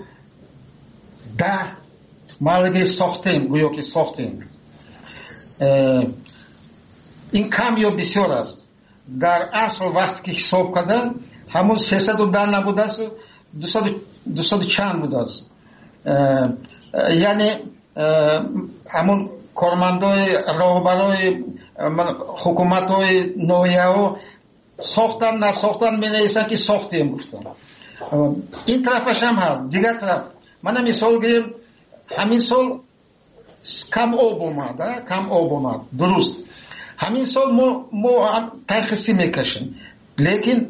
ده مال گیس ساختیم، گویا که ساختیم. این کم یا بسیار است. در اصل وقتی که حساب کردن همون سیصد و ده نبوده است، دویست چند بوده است. یعنی همون کارمندای راهبرای حکومتای نویه ساختن نساختن می نویسن که ساختیم گفتن. این طرفش هم هست. دیگر طرف من مثال گیرم همین سال کم آب اومد، کم آب اومد درست. همین سال ما ما ترخیصی میکشیم، لیکن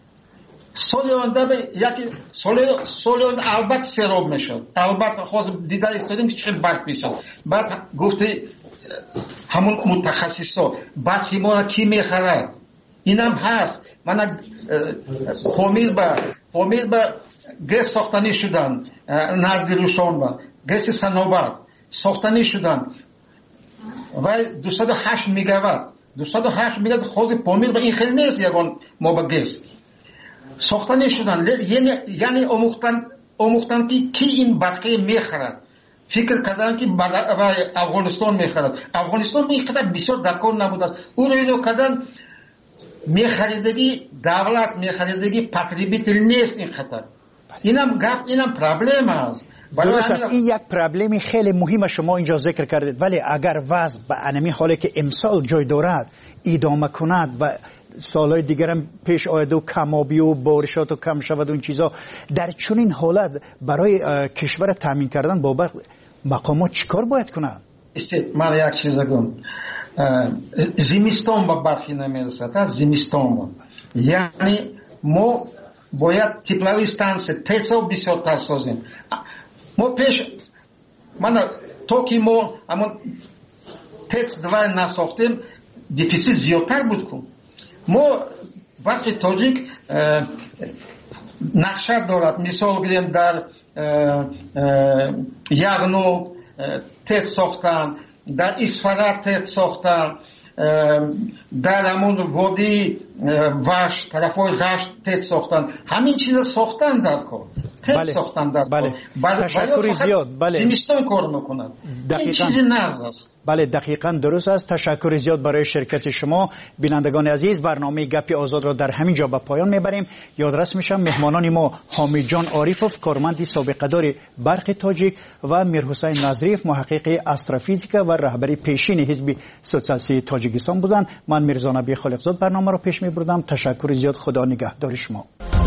سال آینده به یکی سال سال البته سراب میشد، البته خواست دیده استادیم که چقدر برق میشد. بعد گفته همون متخصصا برقی ما را کی میخرد؟ اینم هست. من فامیل با فامیل با گس ساختنی شدن، نزد روشن با گس صنوبر ساختنی شدن و دویست و هشت میگاوات دویست و هشت میگاوات خود فامیل با این خیلی نیست یگان ما با گس ساختنی شدن. یعنی یعنی آموختن آموختن که کی این برقی میخرد، فکر کردن که افغانستان میخرد. افغانستان میخرد بسیار دکار نبوده. او رو اینو کردن میخریدگی دولت میخریدگی پتریبیتل نیست این خطر. اینم گپ اینم پرابلم است. درست است. این یک پرابلم خیلی مهم شما اینجا ذکر کردید، ولی اگر وضع به انمی حالی که امسال جای دارد ادامه کند و سالهای دیگر هم پیش آید و کمابی و بارشات و کم شود و این چیزا، در چنین حالت برای کشور تامین کردن بابت مقامات چیکار باید کنند؟ من یک چیز بگم، زمستان با برخی نمیرسد، زمستان با یعنی ما باید تپلوی ستانسه تیسا و بسیار تر سازیم. ما پیش من تا که ما همون تیس دوای نساختیم دفیسیت زیادتر بود کن. ما وقتی تاجیک نقشه دارد. مثال گیریم در یغنو تت ساختن، در اسفرات تت ساختن، در همون وادی وشت طرفای غشت تت ساختن. همین چیز ساختن در کار، تت ساختن در کار. بله تشکر زیاد. بله زمستان کار میکنن. این چیز نقض است. بله دقیقاً درست است. تشکر زیاد برای شرکت شما. بینندگان عزیز، برنامه گپ آزاد را در همین جا به پایان میبریم. یادرس میشم مهمانان ما حامد جان عارفوف، کارمند سابقه دار برق تاجیک، و میرحسین نظریف، محقق استروفیزیکا و رهبر پیشین حزب سوسیالیست تاجیکستان بودند. من میرزا نبی خالقزاد برنامه را پیش میبردم. تشکر زیاد. خدا نگهدار شما.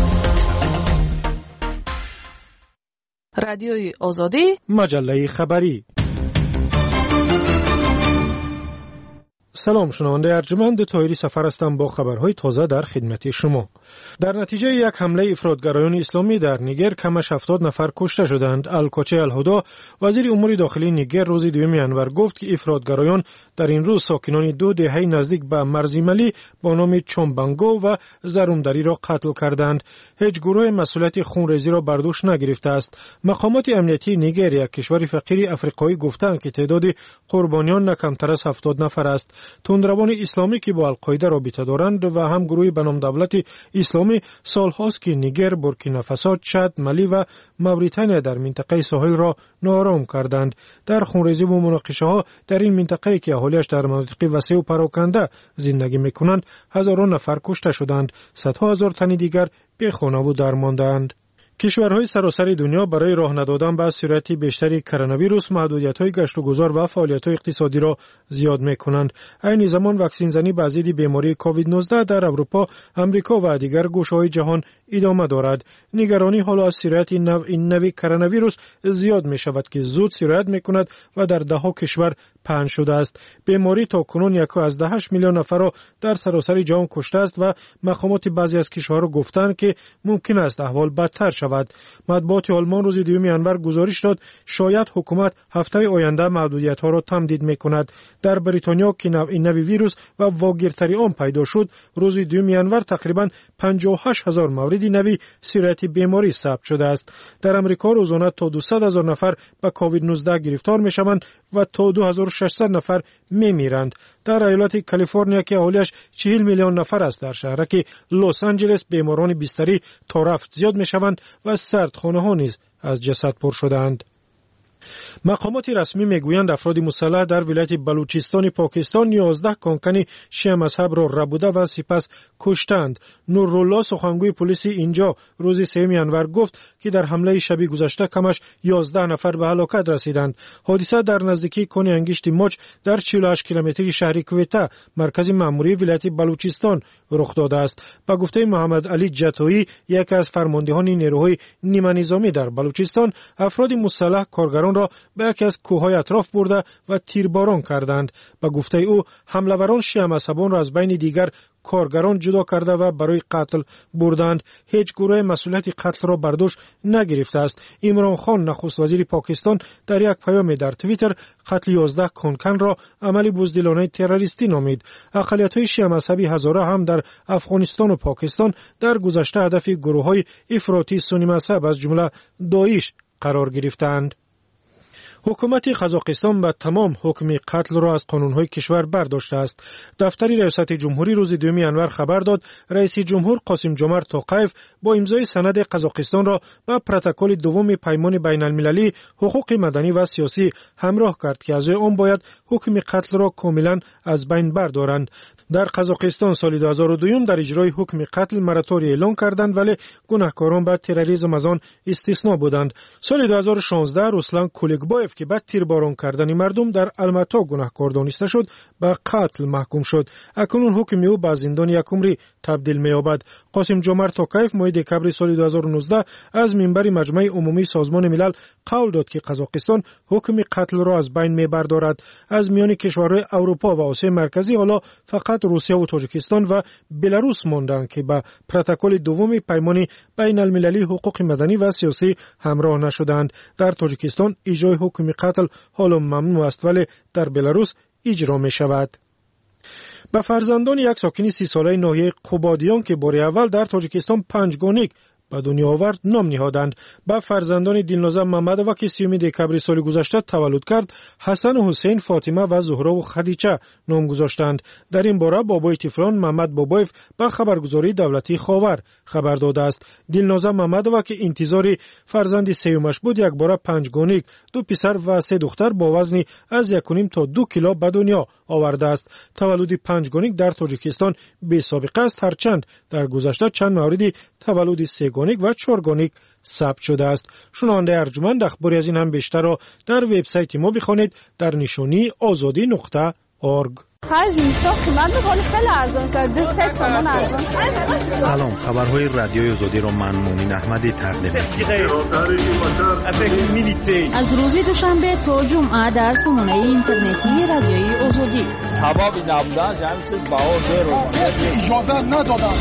رادیوی آزادی، مجله خبری. سلام، شنونده ارجمند طاهری سفر هستم با خبرهای تازه در خدمت شما. در نتیجه یک حمله افراطگرایان اسلامی در نیگر کمش هفتاد نفر کشته شدند. الکوچه الهدا، وزیر امور داخلی نیگر، روز دوم ینور گفت که افراطگرایان در این روز ساکنان دو دهه نزدیک به مرزیملی با نام چومبانگو و زرومدری را قتل کردند. هیچ گروه مسئولیت خونریزی را بر دوش نگرفته است. مقامات امنیتی نیگر، یک کشور فقیر افریقایی، گفتند که تعداد قربانیان نه کمتر از هفتاد نفر است. تندروان اسلامی که با القاعده رابطه دارند و هم گروهی به نام دولت اسلامی سالهاست که نیگر، بورکینافاسو، چاد، مالی و موریتانیا در منطقه ساحل را ناآرام کردند. در خونریزی و مناقشه ها در این منطقه که اهالیش در مناطق وسیع و پراکنده زندگی میکنند، هزاران نفر کشته شدند. صدها هزار تن دیگر بی خانه و درماندند. کشورهای سراسر دنیا برای راه ندادن به سرعت بیشتری کرونا ویروس محدودیت‌های گشت و گذار و فعالیت‌های اقتصادی را زیاد می‌کنند. این زمان واکسن زنی به ضد بیماری کووید نوزده در اروپا، امریکا و دیگر گوشه‌های جهان ادامه دارد. نگرانی حالا از سرعت این نوع کرونا ویروس زیاد می‌شود که زود سرایت می‌کند و در ده‌ها کشور پنهان شده است. بیماری تاکنون یک از ده و هشت میلیون نفر را در سراسر جهان کشته است و مقامات بعضی از کشورها گفتند که ممکن است احوال بدتر شود. مطبوعات آلمان روز دوم ینور گزارش داد شاید حکومت هفته آینده محدودیت‌ها را تمدید می‌کند. در بریتانیا که این نوع ویروس و واگیرتری آن پیدا شد، روز دوم ینور تقریباً پنجاه و هشت هزار مورد نوی سرایت بیماری ثبت شده است. در امریکا روزانه تا دویست هزار نفر به کووید نوزده گرفتار می‌شوند و تا دو هزار و ششصد نفر می‌میرند. در ایالت کالیفرنیا که اهالیش چهل میلیون نفر است، در شهر که لس آنجلس بیماران بستری تا رفت زیاد می‌شوند و سردخانه‌ها نیز از جسد پر شدند. مقامات رسمی میگویند افراد مسلح در ولایت بلوچستان پاکستان یازده کانکن شیعه مذهب را ربوده و سپس کشتند. نورالله سخنگوی پلیس اینجا روز سوم ینور گفت که در حمله شب گذشته کمش یازده نفر به هلاکت رسیدند. حادثه در نزدیکی کن انگشت موج در چهل و هشت کیلومتری شهر کویته، مرکز مأموری ولایت بلوچستان رخ داده است. به گفته محمد علی جتویی، یکی از فرماندهان نیروهای نیمه نظامی در بلوچستان، افراد مسلح کارگران را به یکی از کوههای اطراف برده و تیرباران کردند. به گفته او، حمله‌وران شیعه مذهبان را از بین دیگر کارگران جدا کرده و برای قتل بردند. هیچ گروه مسئولیت قتل را بر دوش نگرفته است. عمران خان نخست وزیر پاکستان در یک پیام در توییتر قتل یازده کانکن را عملی بزدلانه تروریستی نامید. اقلیت‌های شیعه مذهبی هزاره هم در افغانستان و پاکستان در گذشته هدف گروه‌های افراطی سنی مذهب از جمله داعش قرار گرفتند. حکومت قزاقستان به تمام حکم قتل را از قانون‌های کشور برداشته است. دفتر ریاست جمهوری روز دوم ینور خبر داد رئیس جمهور قاسم جمعت توقیف با امضای سند قزاقستان را به پروتکل دوم پیمان بین المللی حقوق مدنی و سیاسی همراه کرد که از آن باید حکم قتل را کاملا از بین بردارند. در قزاقستان سال دو هزار و دو در اجرای حکم قتل مراتوری اعلان کردند، ولی گناهکاران به تروریسم از آن استثنا بودند. سال دو هزار و شانزده رسلان کولکبایف که بعد تیرباران کردن مردم در الماتا گناهکار دانسته شد، به قتل محکوم شد. اکنون حکم او به زندان یک عمری تبدیل می‌یابد. قاسم جمعت توقیف ماه دکبر سال دو هزار و نوزده از منبر مجمع عمومی سازمان ملل قول داد که قزاقستان حکم قتل را از بین می‌بردارد. از میان کشورهای اروپا و آسیا مرکزی حالا فقط روسیه و تاجیکستان و بلاروس ماندند که به پروتکل دوم پیمان بین المللی حقوق مدنی و سیاسی همراه نشدند. در تاجیکستان اجرای حکم قتل حالا ممنوع است، ولی در بلاروس اجرا می شود. به فرزندان یک ساکن سی ساله ناحیه قوبادیان که بار اول در تاجیکستان پنجگانیک به دنیا آورد نام نهادند. به فرزندان دلنازم محمدова که سیوم دکبر سال گذشته تولد کرد حسن و حسین، فاطمه و زهرا و خدیجه نام گذاشتند. در این باره بابای طفلان محمد بابایف به خبرگزاری دولتی خاور خبر داده است. دلنازم محمدова که انتظار فرزند سیومش بود یک باره پنج گونیک، دو پسر و سه دختر با وزن از یک و نیم تا دو کیلو به دنیا آورده است. تولد پنج گونیک در تاجیکستان بی سابقه است، هرچند در گذشته چند موردی تولد سه گونیک و چهار گونیک ثبت شده است. شنونده ارجمند اخباری از این هم بیشتر را در وبسایت ما بخوانید در نشانی آزادی نقطه اورگ. سلام، خبرهای رادیوی آزادی را من مومن احمدی تقدیم می‌کنم. از روز دوشنبه تا جمعه در سامانه اینترنتی رادیوی آزادی. سبب نبودن جمعیت باور رو اجازه ندادن.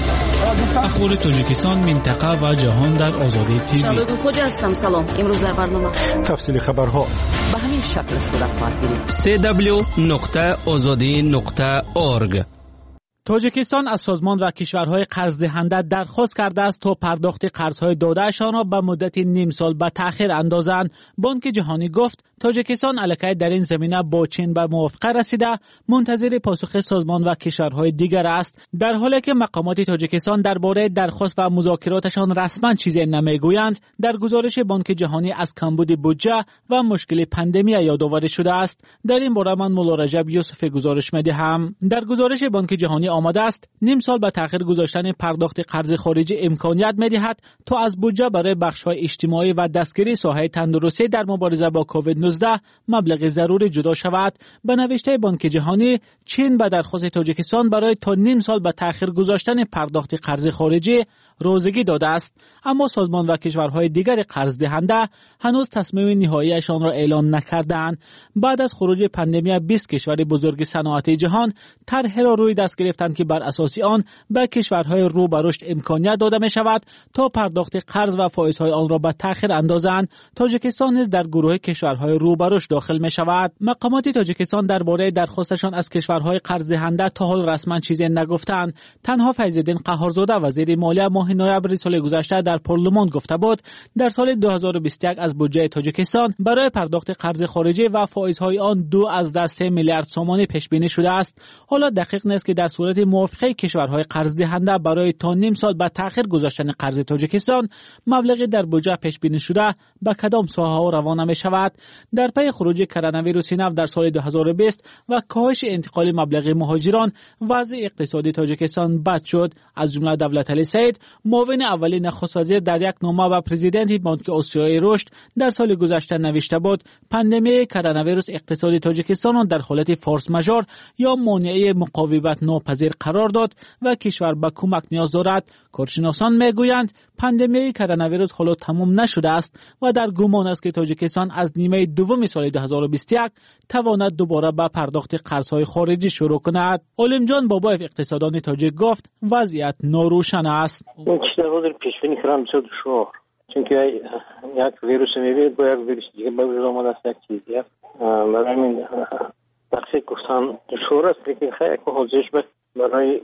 اخبار تاجیکستان، منطقه و جهان در آزادی تیوی. شالود خوجا هستم. سلام. امروز در برنامه تفصیل خبرها به همین شکل صورت خواهد گرفت. سی دبلیو نقطه آزادی نقطه اورگ. تاجیکستان از سازمان و کشورهای قرض دهنده درخواست کرده است تا پرداخت قرضهای دادهشان را به مدت نیم سال به تأخیر اندازند. بانک جهانی گفت تاجیکستان علاقه در این زمینه با چین به موافقه رسیده، منتظر پاسخ سازمان و کشورهای دیگر است. در حالی که مقامات تاجیکستان درباره درخواست و مذاکراتشان رسما چیزی نمیگویند، در گزارش بانک جهانی از کمبود بودجه و مشکل پاندمی یادآوری شده است. در این باره من مولا رجب یوسف گزارش می‌دهم. در گزارش بانک جهانی آمده است نیم سال به تأخیر گذاشتن پرداخت قرض خارجی امکانیت می‌دهد تا از بودجه برای بخش‌های اجتماعی و دستگیری ساحه تندرستی در مبارزه با کووید نوزده مبلغ ضروری جدا شود. به نوشته بانک جهانی، چین به درخواست تاجیکستان برای تا نیم سال به تأخیر گذاشتن پرداخت قرض خارجی روزگی داده است، اما سازمان و کشورهای دیگر قرض دهنده هنوز تصمیم نهاییشان را اعلان نکردند. بعد از خروج پاندمی، بیست کشور بزرگ صنعتی جهان طرحی را روی دست گرفتند که بر اساس آن به کشورهای رو به رشد امکانیت داده می شود تا پرداخت قرض و فایزهای آن را به تأخیر اندازند. تاجیکستان نیز در گروه کشورهای رو به رشد داخل می شود. مقامات تاجیکستان درباره درخواستشان از کشورهای قرض دهنده تا حال رسما چیزی نگفتند. تنها فیض‌الدین قهارزاده وزیر مالیه ماه نوامبر سال گذشته در پارلمان گفته بود در سال دو هزار و بیست و یک از بودجه تاجیکستان برای پرداخت قرض خارجی و فایزهای آن دو از ده سه میلیارد سومانی پیش بینی شده است. حالا دقیق نیست که در صورت موافقه کشورهای قرض دهنده برای تا نیم سال به تأخیر گذاشتن قرض تاجیکستان مبلغی در بودجه پیش بینی شده به کدام ساحه‌ها روانه می شود. در پی خروج کرونا ویروس نو در سال دو هزار و بیست و کاهش انتقال مبلغ مهاجران، وضع اقتصادی تاجیکستان بد شد. از جمله دولتعلی سید، معاون اولی نخست وزیر، در یک نامه به پرزیدنت بانک آسیای رشد در سال گذشته نوشته بود پاندمی کرونا ویروس اقتصاد تاجیکستان در حالت فورس ماژور یا مانعه مقاومت ناپذیر قرار داد و کشور به کمک نیاز دارد. کارشناسان میگویند پاندمی کرونا ویروس حالا تمام نشده است و در گمان است که تاجیکستان از نیمه دوم سال دو هزار و بیست و یک تواند دوباره به پرداخت قرض‌های خارجی شروع کند. علمجان بابایف اقتصاددان تاجیک گفت وضعیت ناروشن است. چیزی پیش بینی کردن بسیار دشوار، چون که یک ویروس میبینید با یک ویروس دیگه به وجود آمده است، یک چیز دیگه. برای همین تقصیر گفتن دشوار است، لیکن خیلی حاضرش برای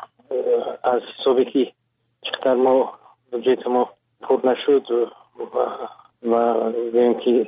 از حسابی که چقدر ما بودجه ما پر نشد و و ببینیم که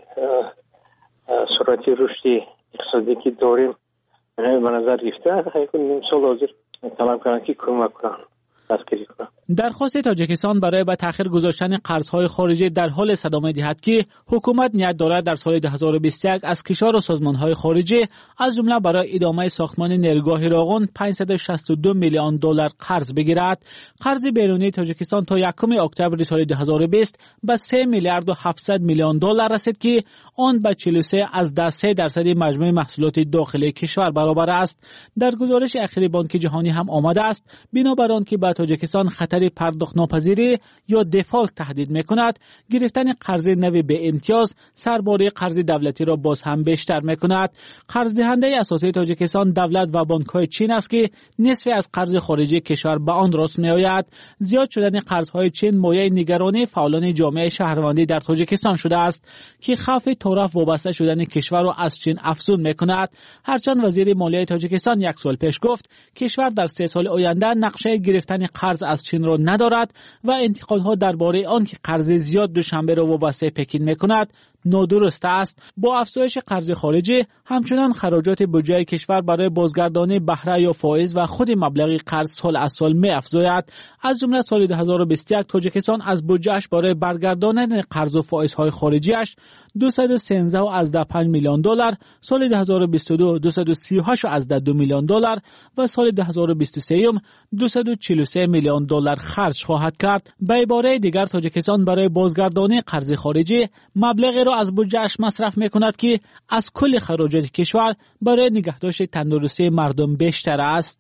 سرعتی رشد اقتصادی که داریم به نظر گرفته خیلی نیم سال حاضر طلب کردن که کمک کنن. درخواست تاجیکستان برای به تأخیر گذاشتن قرضهای خارجی در حال صدامه دهد که حکومت نیت دارد در سال دو هزار و بیست و یک از کشور و سازمانهای خارجی از جمله برای ادامه ساختمان نیروگاه راغون پانصد و شصت و دو میلیون دلار قرض بگیرد. قرض بیرونی تاجیکستان تا یکم اکتبر سال دو هزار و بیست به سه میلیارد و هفتصد میلیون دلار رسید که آن به چهل و سه از ده سه درصد مجموع محصولات داخلی کشور برابر است. در گزارش اخیر بانک جهانی هم آمده است بنابر آن که تاجیکستان خطر پرداخت ناپذیری یا دفالت تهدید می‌کند، گرفتن قرض نوی به امتیاز سرباره قرض دولتی را باز هم بیشتر می‌کند. قرض دهنده اساسی تاجیکستان دولت و بانک‌های چین است که نصف از قرض خارجی کشور به آن راست می‌آید. زیاد شدن قرض‌های چین مایه نگرانی فعالان جامعه شهروندی در تاجیکستان شده است که خوف طرف وابسته شدن کشور را از چین افزون می‌کند. هرچند وزیر مالیه تاجیکستان یک سال پیش گفت کشور در سه سال آینده نقشه گرفتن قرض از چین را ندارد و انتقادها درباره آن که قرض زیاد دوشنبه را وابسته پکین میکند نادرست است. با افزایش قرض خارجی همچنان خراجات بودجه کشور برای بازگردانی بهره یا فائز و خود مبلغ قرض سال از سال می افزاید. از جمله سال دو هزار و بیست و یک تاجیکستان از بودجهش برای برگرداندن قرض و فائزهای خارجیش دویست و سیزده و پنج میلیون دلار، سال دو هزار و بیست و دو دویست و سی و هشت و دو میلیون دلار و سال دو هزار و بیست و سه دویست و چهل و سه میلیون دلار خرج خواهد کرد. به عباره دیگر تاجیکستان برای بازگردانی قرض خارجی مبلغی را از بودجهش مصرف میکند که از کل خراجات کشور برای نگهداشت تندرستی مردم بیشتر است.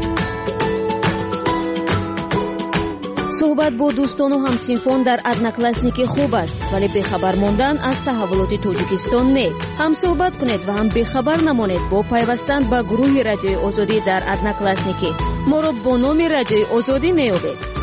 صحبت با دوستان و همسینفان در ادناکلاسنیکی خوب است، ولی بخبر ماندن از تحولات تاجیکستان نه. هم صحبت کنید و هم بخبر نمانید با پیوستن به گروه رادیوی آزادی در ادناکلاسنیکی. ما را با نام رادیوی آزادی میابید.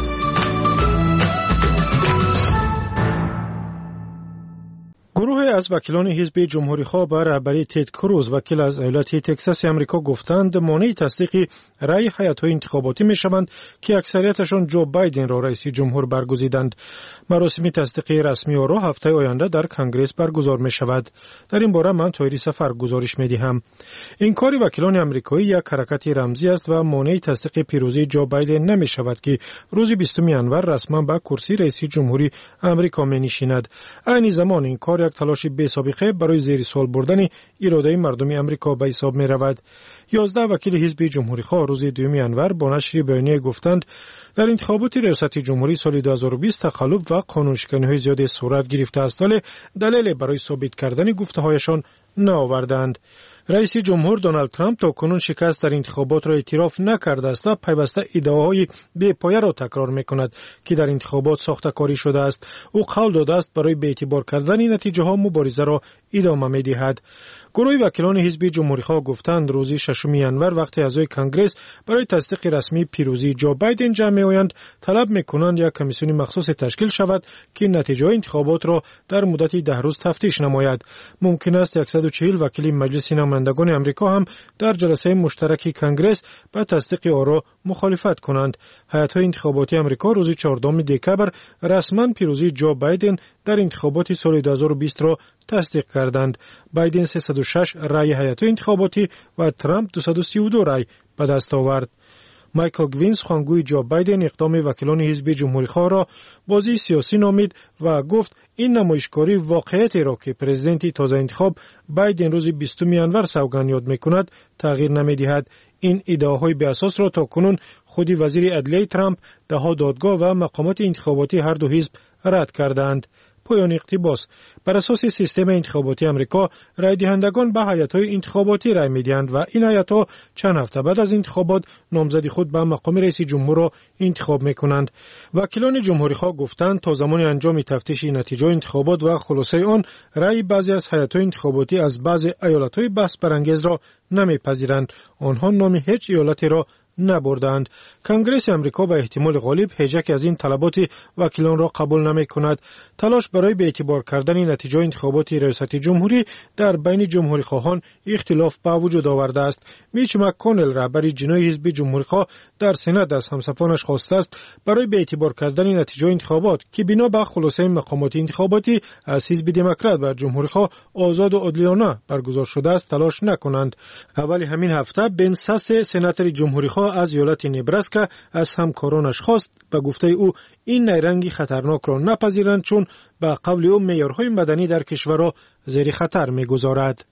گروه از وکیلان حزب جمهوری‌خواه به رهبری تد کروز وکیل از ایالت تگزاس آمریکا گفتند مانع تصدیق رأی هیئت‌های انتخاباتی می‌شوند که اکثریتشان جو بایدن را رئیس جمهور برگزیدند. مراسم تصدیق رسمی او را هفته آینده در کنگره برگزار می‌شود. در این باره من طاهری سفر گزارش می‌دهم. این کار وکیلان آمریکایی یک حرکت رمزی است و مانع تصدیق پیروزی جو بایدن نمی‌شود که روز بیستم ژانویه رسما به کرسی رئیس جمهوری آمریکا می‌نشیند. این زمان این کار یک تلاش بی سابقه برای زیر سوال بردن اراده مردم آمریکا به حساب می رود. یازده وکیل حزب جمهوری خواه روز دوم ژانویه با نشر بیانیه گفتند در انتخابات ریاست جمهوری سال دو هزار و بیست تخلف و قانونشکنی‌های زیادی صورت گرفته است، ولی دلیل برای ثابت کردن گفته‌هایشان نآوردند. رئیس جمهور دونالد ترامپ تا کنون شکست در انتخابات را اعتراف نکرده است و پیوسته ادعاهای بی‌پایه را تکرار می‌کند که در انتخابات ساخته‌کاری شده است. او قول داده است برای بی‌اعتبار کردن نتیجه‌ها مبارزه را ادامه می‌دهد. گروه وکیلان حزب جمهوری‌خواه گفتند روز ششم ژانویه وقتی اعضای کنگره برای تصدیق رسمی پیروزی جو بایدن جمع می‌آیند طلب می‌کنند یک کمیسیون مخصوص تشکیل شود که نتیجه انتخابات را در مدت ده روز تفتیش نماید. ممکن است صد و چهل وکیل مجلس نمایندگان آمریکا هم در جلسه مشترک کنگره با تصدیق آن را مخالفت کنند. هیئت‌های انتخاباتی آمریکا روز چهاردهم دکبر رسما پیروزی جو بایدن در انتخابات سال دو هزار و بیست را تصدیق کردند. بایدن سیصد و شش رای هیئت‌های انتخاباتی و ترامپ دویست و سی و دو رای به دست آورد. مایکل گوینز خوانگوی جو بایدن اقدام وکیلان حزب جمهوری‌خواه را بازی سیاسی نامید و گفت این نمایشکاری واقعیتی را که پرزیدنت تازه انتخاب بایدن روز بیستم ژانویه سوگند یاد می‌کند تغییر نمی‌دهد. این ادعاهای بی اساس را تا کنون خود وزیر عدلیه ترامپ، ده‌ها دادگاه و مقامات انتخاباتی هر دو حزب رد کردند. پایان اقتباس: بر اساس سیستم انتخاباتی آمریکا رای دهندگان به هیئت‌های انتخاباتی رای می‌دهند و این هیئت‌ها چند هفته بعد از انتخابات نامزد خود به مقام رئیس جمهور را انتخاب می‌کنند. وکیلان جمهوری‌خواه گفتند تا زمان انجام تفتیش نتیجه انتخابات و خلاصه آن رای بعضی از هیئت‌های انتخاباتی از بعضی ایالت‌های بحث برانگیز را نمی‌پذیرند. آنها نام هیچ ایالتی را نبردند. کنگره آمریکا به احتمال غالب هیچ از این طلبات وکیلان را قبول نمی کند. تلاش برای به اعتبار کردن نتیجه انتخابات ریاست جمهوری در بین جمهوری خواهان اختلاف به وجود آورده است. میچ مک‌کونل رهبر جنایی حزب جمهوری خواه در سنات از همسفانش خواسته است برای به اعتبار کردن نتیجه انتخابات که بنا به خلاصه مقامات انتخاباتی از حزب دموکرات و جمهوری خواه آزاد و عادلانه برگزار شده است تلاش نکنند. اول همین هفته بن ساس سناتور جمهوری خواه از ایالت نبراسکا از همکارانش خواست به گفته او این نیرنگی خطرناک را نپذیرند چون به قول او معیارهای مدنی در کشور را زیر خطر می‌گذارد.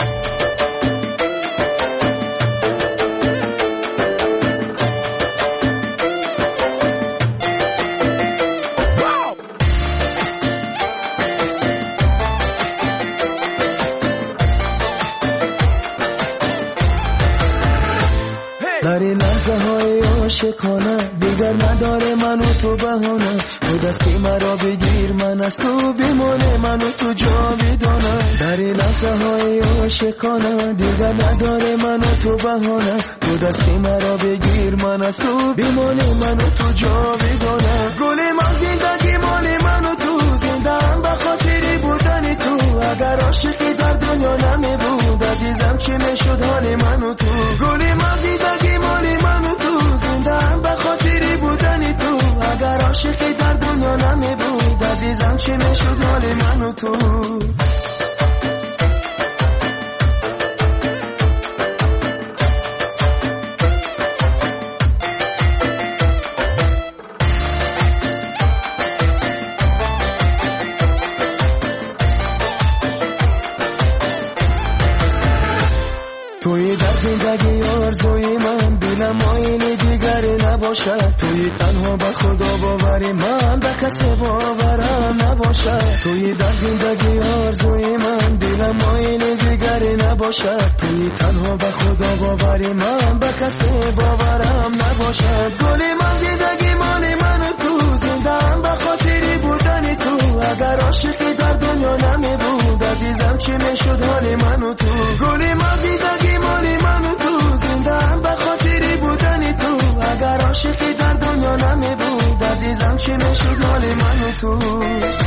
در این لحظه های عاشقانه دیگر نداره من و تو بهانه تو دستی مرا بگیر من از تو بیمونه من و تو جاویدانه در این لحظه های عاشقانه دیگر نداره من و تو بهانه تو دستی مرا بگیر من از تو بیمونه من و تو جاویدانه گل من زندگی مالی من و تو زنده هم به خاطری بودن تو اگر عاشقی در دنیا نمی بود عزیزم چی میشد حال من و تو گل من زندگی مالی من و تو زنده هم به خاطری بودن تو نمی بود عزیزم چی میشد حال من و تو توی در زندگی آرزوی من دلم مایل دیگری نباشد توی تنها به خدا باوری من به کسی باورم نباشد توی در زندگی آرزوی من دلم مایل دیگری نباشد توی تنها به خدا باوری من به کسی باورم نباشد گلی من زندگی مال من و تو زندم به خاطری بودن تو اگر عاشقی در دنیا نمی بود عزیزم چی میشد حال من و تو گلی من زندگی مالی من و تو زندم به خاطری بودن تو اگر عاشقی در دنیا نمی بود عزیزم چی میشد حال من و تو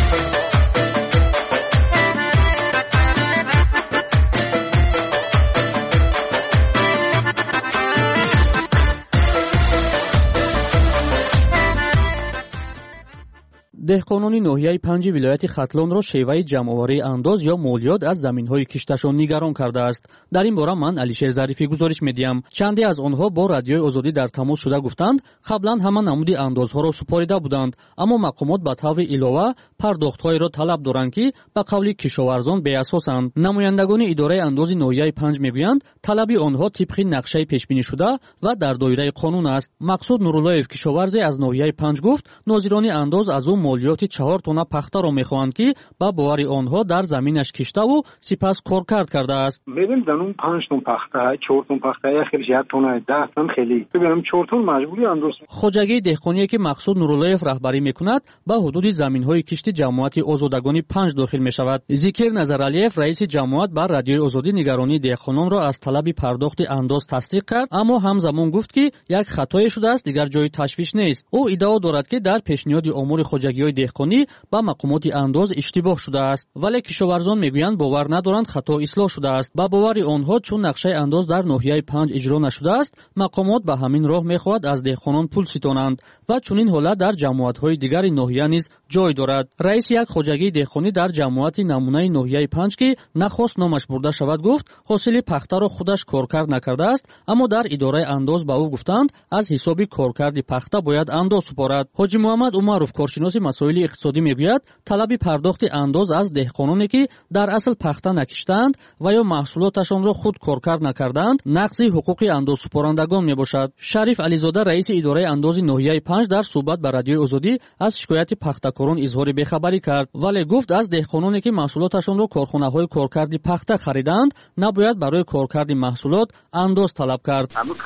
деҳқонони ноҳияи панҷи вилояти хатлонро шеваи ҷамъоварии андоз ё молиёт аз заминҳои кишташон нигарон кардааст. дар ин бора ман алишер зарифӣ гузориш медиҳам. чанде аз онҳо бо радиои озодӣ дар тамос шуда гуфтанд қаблан ҳама намуди андозҳоро супорида буданд, аммо мақомот ба таври илова пардохтҳоеро талаб доранд ки ба қавли кишоварзон беасосанд. намояндагони идораи андози ноҳияи панҷ мегӯянд талаби онҳо тибқи нақшаи пешбинишуда ва дар доираи қонун аст. мақсуд нуруллоев кишоварзе аз ноҳияи панҷ гуфт нозирони андоз аз ӯ молиёти чаҳор тонна пахтаро мехоҳанд ки ба бовари онҳо дар заминаш киштаву сипас коркард кардааст. бебин данун панҷ тон пахта чор тон пахта я хеле як тонна даҳ тон хеле бибинам чор тон маҷбури андоз. хоҷагии деҳқоние ки мақсуд нуруллоев раҳбарӣ мекунад ба ҳудуди заминҳои кишти ҷамоати озодагони панҷ дохил мешавад. зикир назаралиев раиси ҷамоат ба радиои озодӣ нигаронии деҳқононро аз талаби пардохти андоз тасдиқ кард, аммо ҳамзамон гуфт ки як хатое шудааст, дигар ҷои ташвиш нест. ӯ иддао дорад ки дар пешниҳоди омури хоҷагиҳои деҳқонӣ ба мақомоти андоз иштибоҳ шудааст, вале кишоварзон мегӯянд бовар надоранд хато ислоҳ шудааст. ба бовари онҳо чун нақшаи андоз дар ноҳияи панҷ иҷро нашудааст, мақомот ба ҳамин роҳ мехоҳад аз деҳқонон пул ситонанд ва чунин ҳолат дар ҷамоатҳои дигари ноҳия низ ҷой дорад. раиси як хоҷагии деҳқонӣ дар ҷамоати намунаи ноҳияи панҷ ки нахост номаш бурда шавад гуфт ҳосили пахтаро худаш коркард накардааст, аммо дар идораи андоз ба ӯ гуфтанд аз ҳисоби коркарди пахта бояд андоз супорад. ҳоҷи муҳаммад умаров коршиноси масоили иқтисодӣ мегӯяд талаби пардохти андоз аз деҳқононе ки дар асл пахта накиштаанд ва ё маҳсулоташонро худ коркард накардаанд нақзи ҳуқуқи андозсупорандагон мебошад. шариф ализода раиси идораи андози ноҳияи панҷ дар суҳбат ба радиои озодӣ аз шикояти пахтакорон изҳори бехабарӣ кард, вале гуфт аз деҳқононе ки маҳсулоташонро корхонаҳои коркарди пахта харидаанд набояд барои коркарди маҳсулот андоз талаб кард.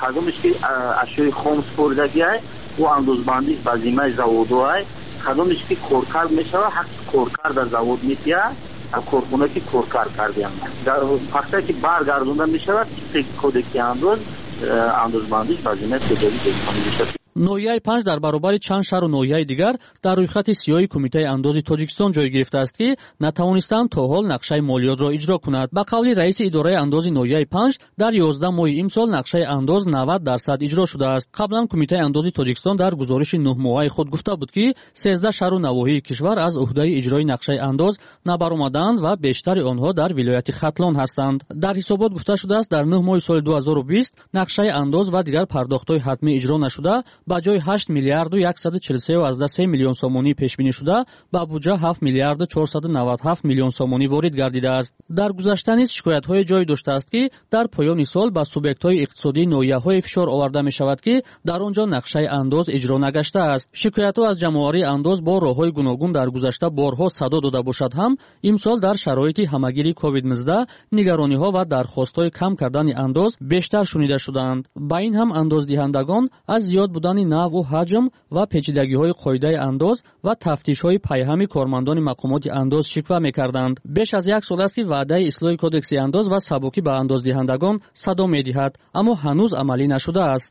ашёи хом супоридагиай ӯ андозбандиш ба зиммаи заводҳоай кадомеш ки коркард мешавад ҳаққи коркар дар завод метиҳад корхона ки коркар кардиам дар пахта ки баргардонда мешавад кодеки андоз андозбандиш ба зиммаи хоҷагӣ деҳқонӣ мешавад. ноҳияи панҷ дар баробари чанд шаҳру ноҳияи дигар дар рӯйхати сиёҳи кумитаи андози тоҷикистон ҷой гирифтааст ки натавонистанд то ҳол нақшаи молиётро иҷро кунад. ба қавли раиси идораи андози ноҳияи панҷ дар ёздаҳ моҳи имсол нақшаи андоз навад дарсад иҷро шудааст. қаблан кумитаи андози тоҷикистон дар гузориши нӯҳмоҳаи худ гуфта буд ки сездаҳ шаҳру навоҳии кишвар аз уҳдаи иҷрои нақшаи андоз набаромаданд ва бештари онҳо дар вилояти хатлон ҳастанд. дар ҳисобот гуфта шудааст дар нӯҳ моҳи соли ду ҳазору бист нақшаи андоз ва дигар пардохтҳои ҳатмӣ иҷро нашуда ба ҷои ҳашт миллиарду яксаду чилу се азда се миллион сомонӣ пешбинӣ шуда ба буҷа ҳафт миллиарду чорсаду навад ҳафт миллион сомонӣ ворид гардидааст. дар гузашта низ шикоятҳое ҷой доштааст ки дар поёни сол ба субъектҳои иқтисодии ноҳияҳое фишор оварда мешавад ки дар он ҷо нақшаи андоз иҷро нагаштааст. шикоятҳо аз ҷамъоварии андоз бо роҳҳои гуногун дар гузашта борҳо садо дода бошад ҳам имсол дар шароити ҳамагири ковид нуздаҳ нигарониҳо ва дархостҳои кам кардани андоз бештар шунида шуданд. ба ин ҳам андоздиҳандагон аз зиёд будани навъу ҳаҷм ва печидагиҳои қоидаи андоз ва тафтишҳои пайҳами кормандони мақомоти андоз шиква мекарданд. беш аз як сол аст ки ваъдаи ислоҳи кодекси андоз ва сабукӣ ба андоздиҳандагон садо медиҳад, аммо ҳанӯз амалӣ нашудааст.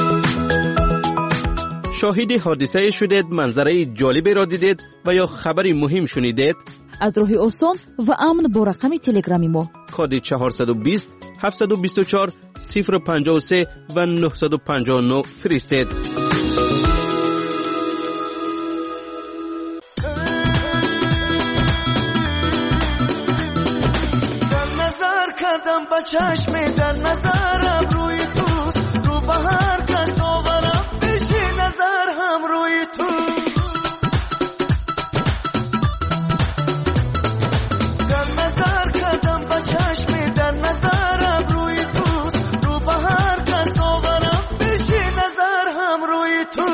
шоҳиди ҳодисае шудед, манзараи ҷолиберо дидед ва ё хабари муҳим шунидед? аз роҳи осон ва амн бо рақами телеграми мо коди чаҳорсаду бист ҳафтсаду бисту чор сифр панҷоҳу се ва нӯҳсаду панҷоҳу нӯ фиристед. کردم با چشم در نظرم روی توست رو به هر کس آورم بشی نظر هم روی تو در نظر کردم با چشم در نظرم روی توست رو به هر کس آورم بشی نظر هم روی تو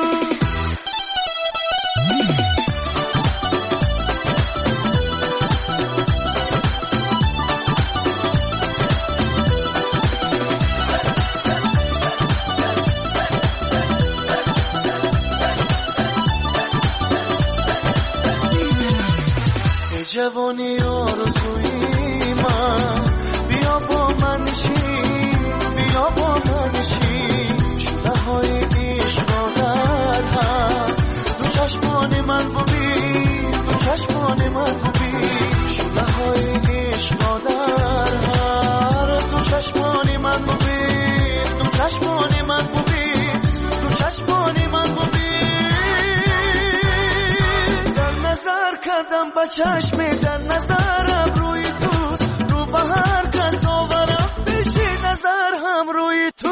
جوانی آرزوی من بیا با من نشین بیا با من نشین شده های عشق در هم دو چشمان من ببین دو چشمان من ببین شده های عشق در هم دو چشمان من ببین دو چشمان من ببین دو چشمان من ببین نظر کردم با چشم در نظرم روی توست رو به هر کس آورم بشی نظر هم روی تو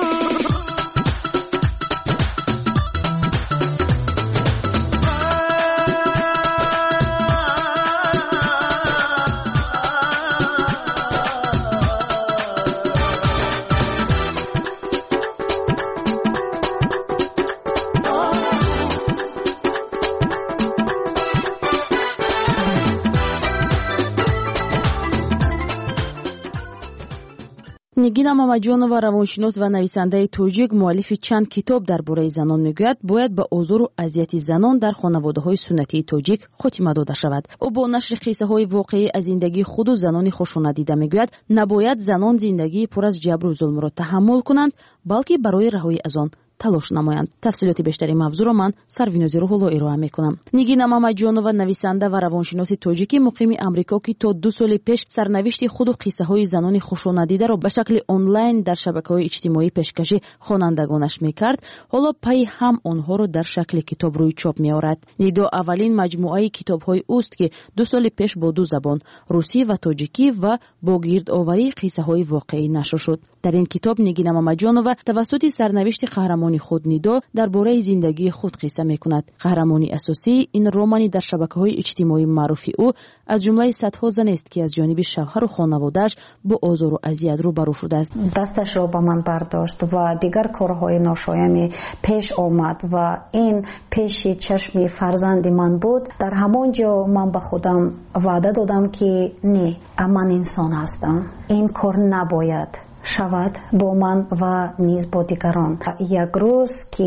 нигина мамаҷонова равоншинос ва нависандаи тоҷик муаллифи чанд китоб дар бораи занон мегӯяд бояд ба озору азияти занон дар хонаводаҳои суннатии тоҷик хотима дода шавад. ӯ бо нашри қиссаҳои воқеӣ аз зиндагии худу занони хушонадида мегӯяд набояд занон зиндагии пур аз ҷабру зулмро таҳаммул кунанд, балки барои раҳоӣ аз он талош намоянд. тафсилоти бештари мавзӯъро ман Сарвинози Рӯҳулло ироа мекунам. нигина мамаҷонова нависанда ва равоншиноси тоҷикӣ муқими амрико ки то ду соли пеш сарнавишти худу қиссаҳои занони хушонадидаро ба шакли онлайн дар шабакаҳои иҷтимоӣ пешкашӣ хонандагонаш мекард, ҳоло пайи ҳам онҳоро дар шакли китоб рӯй чоп меорад. нидо аввалин маҷмуаи китобҳои уст ки ду соли пеш бо ду забон русӣ ва тоҷикӣ ва бо гирдоварии қиссаҳои воқеӣ нашр шуд. дар ин китоб нигина мамаҷонова тавассути сарнавишти қаҳрамони худ нидо дар бораи зиндагии худ қисса мекунад. қаҳрамони асосии ин романи дар шабакаҳои иҷтимоӣ маъруфи ӯ аз ҷумлаи садҳо заneст ки аз ҷониби шавҳару хонаводааш бо озору азият рӯбарӯ шудааст. дасташро ба ман бардошт ва дигар корҳои ношояне пеш омад ва ин пеши чашми фарзанди ман буд. дар ҳамон ҷо ман ба худам ваъда додам ки не, ман инсон ҳастам, ин кор набояд шавад бо ман ва низ бо дигарон. як рӯз ки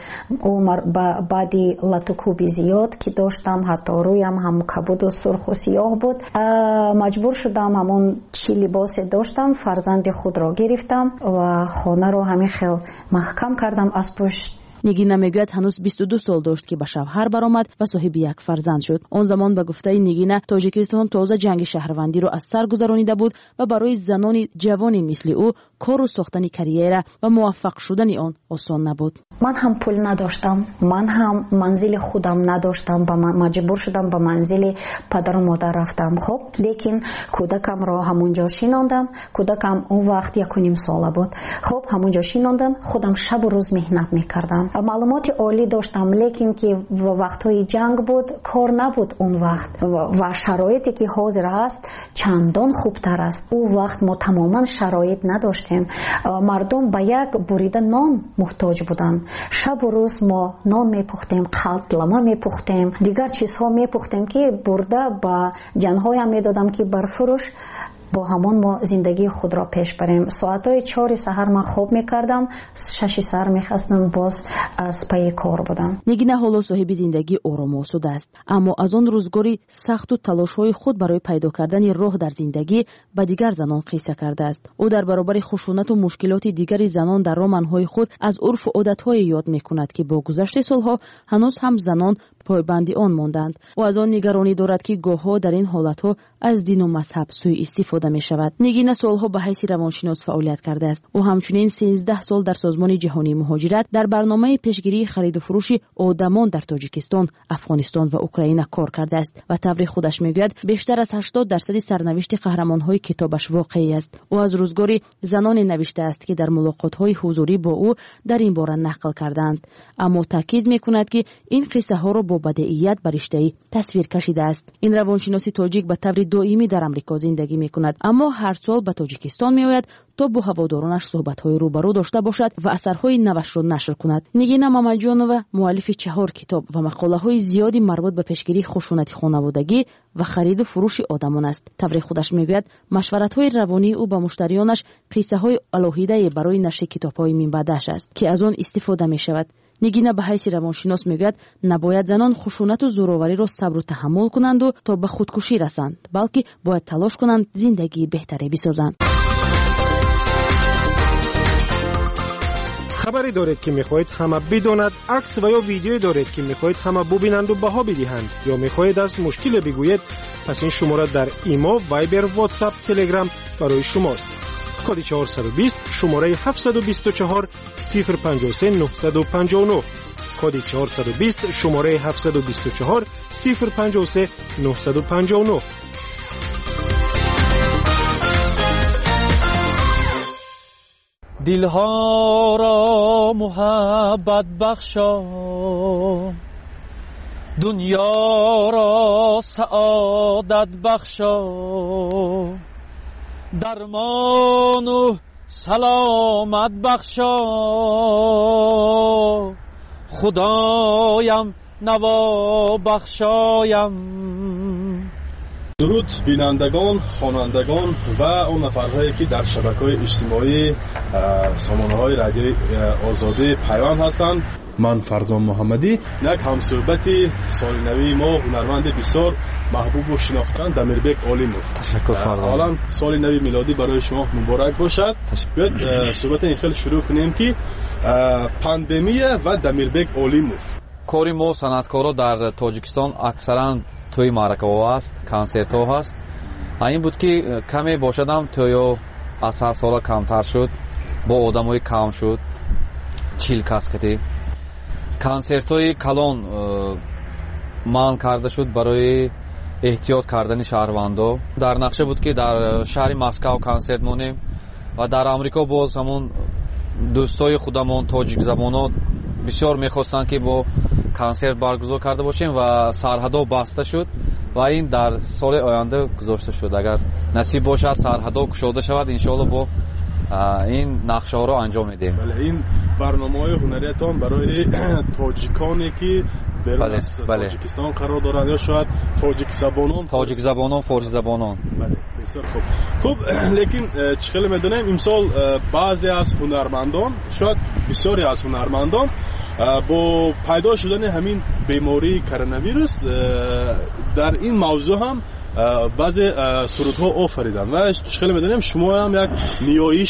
умр баъди латукуби зиёд ки доштам, ҳатто рӯям ҳам кабуду сурху сиёҳ буд, маҷбур шудам ҳамон чӣ либосе доштам фарзанди худро гирифтам ва хонаро ҳамин хел маҳкам кардам аз пушт. нигина мегӯяд ҳанӯз бисту ду сол дошт ки ба шавҳар баромад ва соҳиби як фарзанд шуд. он замон ба гуфтаи нигина тоҷикистон тоза ҷанги шаҳрвандиро аз сар гузаронида буд ва барои занони ҷавони мисли ӯ кору сохтани карьера ва муваффақ шудани он осон набуд. ман ҳам пул надоштам, ман ҳам манзили худам надоштам, маҷбур шудам ба манзили падару модар рафтам. хоб лекин кӯдакамро ҳамунҷо шинондам. кӯдакам он вақт яку ним сола буд. хоб ҳамунҷо шинондам, худам шабу рӯз меҳнат мекардам. маълумоти олӣ доштам, лекин ки вақтҳои ҷанг буд, кор набуд он вақт ва шароите ки ҳозир ҳаст чандон хубтар аст. ӯ вақт мо тамоман шароит надоштем. мардум ба як бурида нон муҳтоҷ буданд. шабу рӯз мо нон мепухтем, қалтлама мепухтем, дигар чизҳо мепухтем ки бурда ба ҷанҳоям медодам ки барфурӯш бо ҳамон мо зиндагии худро пеш барем. соатҳои чори саҳар ман хоб мекардам, шаши саҳар мехастам, боз аз пайи кор будам. нигина ҳоло соҳиби зиндагии орому осуда аст, аммо аз он рӯзгори сахту талошҳои худ барои пайдо кардани роҳ дар зиндагӣ ба дигар занон қисса кардааст. ӯ дар баробари хушунату мушкилоти дигари занон дар романҳои худ аз урфу одатҳое ёд мекунад ки бо гузашти солҳо ҳанӯз ҳам занон پایبندی آن ماندند. و از آن نگرانی دارد که گاه‌ها در این حالت‌ها از دین و مذهب سوء استفاده می‌شود. نگینا سالها به حیث روانشناس فعالیت کرده است و همچنین سیزده سال در سازمان جهانی مهاجرت در برنامه پیشگیری خرید و فروش آدمان در تاجیکستان، افغانستان و اوکراین کار کرده است و تبریک خودش میگوید بیشتر از هشتاد درصد سرنوشت قهرمان‌های کتابش واقعی است و از روزگاری زنان نوشته است که در ملاقات‌های حضوری با او در این باره نقل کردند. اما تاکید می‌کند که این قصه ها را با بدیهیت برشته‌ای تصویر کشیده است. این روانشناس تاجیک به طور دائمی در آمریکا زندگی می‌کند، اما هر سال به تاجیکستان می‌آید تا با هوادارانش صحبت‌های روبرو داشته باشد و اثرهای نوش را نشر کند. نگینا مامجانова مؤلف چهار کتاب و مقاله‌های زیادی مربوط به پیشگیری خشونت خانوادگی و خرید و فروش آدمان است. تبریک خودش میگوید مشورت‌های روانی او با مشتریانش قصه‌های الهیده برای نشر کتاب‌های منبعدش است که از آن استفاده می‌شود. نگینا به حیث روانشناس میگوید نباید زنان خشونت و زوراوری را صبر و تحمل کنند و تا به خودکشی رسند، بلکه باید تلاش کنند زندگی بهتری بسازند. خبری دارید که میخواهید همه بداند، عکس و یا ویدیویی دارید که میخواهید همه ببینند و بها بدهند، یا میخواهید از مشکل بگویید، پس این شماره در ایما، وایبر، واتساپ، تلگرام برای شماست. کد چهارصد و بیست شماره هفتصد و بیست و چهار صفر پنجاه و سه نهصد و پنجاه و نه. کد چهارصد و بیست شماره هفتصد و بیست و چهار صفر پنجاه و سه نهصد و پنجاه و نه. دلها را محبت بخشا، دنیا را سعادت بخشا، درمان و سلامت بخشا، خدایم نوا بخشایم. درود بینندگان، خوانندگان و اون نفرهایی که در شبکه‌های اجتماعی سامانه‌های رادیوی آزادی پیوند هستند. من فرزان محمدی، یک همصحبتی سال نوی ما هنرمند بسیار محبوب و شناخته‌اند دمیربک علیموف. تشکر فرزان. حالا سال نوی میلادی برای شما مبارک باشد. بیاید صحبت این خیلی شروع کنیم که پاندمی و دمیربک علیموف. کاری ما صنعتکارا در تاجیکستان اکثرا توی معرکه ها هست، کنسرت ها هست. این بود که کمی باشدم توی از هر سال کمتر شد، با آدم های کم شد، چیل کس کتی. کنسرت های کلان من کرده شد برای احتیاط کردن شهروندان. در نقشه بود که در شهر مسکو کنسرت مونیم و در امریکا باز همون دوستای خودمون تاجیک زبانان بسیار میخواستن که با کنسرت برگزار کرده باشیم و سرحدها بسته شد و این در سال آینده گذاشته شد. اگر نصیب باشد سرحدها گشوده شود انشاءالله با این نقشه ها را انجام میدیم. بله، این برنامه‌های هنریتان برای تاجیکانی که بیرون از تاجیکستان قرار دارند یا شاید تاجیک زبانان تاجیک زبانان فارسی زبانان. بله، بسیار خوب. خب لیکن چخیلی میدونیم امسال بعضی از هنرمندان، شاید بسیاری از هنرمندان با پیدا شدن همین بیماری کرونا ویروس در این موضوع هم بعضی سرودها آفریدن و خیلی میدونیم شما هم یک نیایش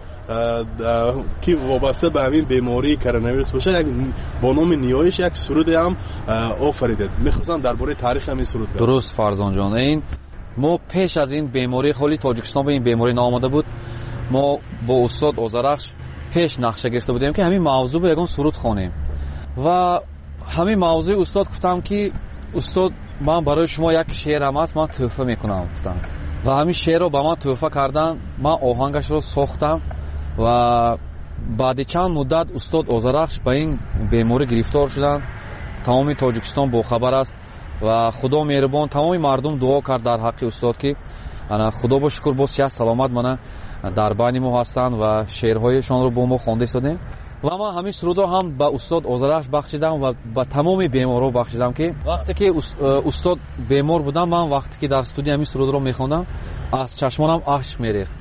که وابسته به همین بیماری کرونا ویروس باشه، یک با نام نیایش یک سرود هم آفریدید. میخواستم درباره تاریخ همین سرود بگم. درست فرزان جان، این ما پیش از این بیماری خالی تاجیکستان به این بیماری ناماده بود، ما با استاد آذرخش پیش نقشه گرفته بودیم که همین موضوع به یگان سرود خوانیم و همین موضوع استاد گفتم که استاد من برای شما یک شعر هم هست من تحفه میکنم گفتم و همین شعر رو به من تحفه کردن. من آهنگش رو ساختم و بعد چند مدت استاد آذرخش به این بیماری گرفتار شدن. تمام تاجیکستان با خبر است و خدا مهربان تمام مردم دعا کرد در حق استاد که انا خدا با شکر باز چه سلامت منه در بین ما هستند و شعرهایشان رو با ما خوانده ایستادیم و من همین سرود رو هم به استاد آذرخش بخشیدم و به تمام بیمارا بخشیدم که وقتی که استاد بیمار بودم من وقتی که در استودیو همین سرود رو میخوندم از چشمانم اشک میریخت.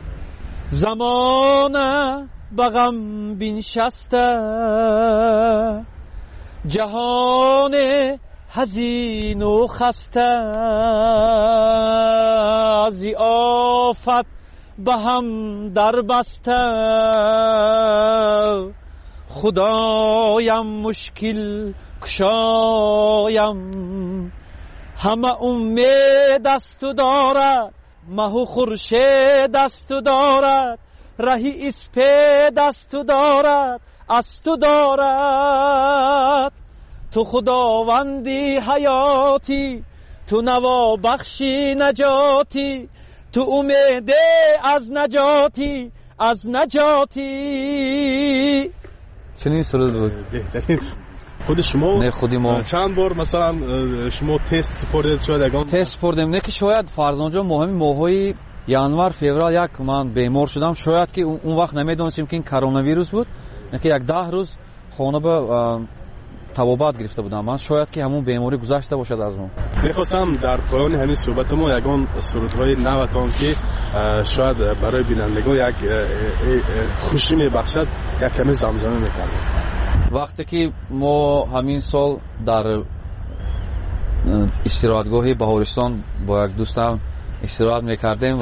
زمانه بغم بنشسته جهان حزین و خسته از آفت به هم در بسته خدایم مشکل بکشایم. همه امید از تو دارد، مه و خورشید از تو دارد، رهی اسپید از تو دارد، از تو دارد. تو خداوندی حیاتی، تو نوا بخشی نجاتی، تو امید از نجاتی، از نجاتی. چنین سرود بود. خود شما نه خودی ما چند بار مثلا شما تست سپردید؟ شاید اگه تست سپردیم نه که شاید فرضاً مهمی ماهای январ феврал як ман бемор шудам. шояд ки он вақт намедонистем ки ин коронавирус буд, не ки як даҳ рӯз хона ба табобат гирифта будам ман. шояд ки ҳамун беморӣ гузашта бошад аз мо. мехостам дар поёни ҳамин суҳбатамо ягон сурудҳои наватон ки шояд барои бинандагон як хушӣ мебахшад, як каме замзама мекардем. вақте ки мо ҳамин сол дар истироҳатгоҳи баҳористон бо як дӯстам истироҳат мекардем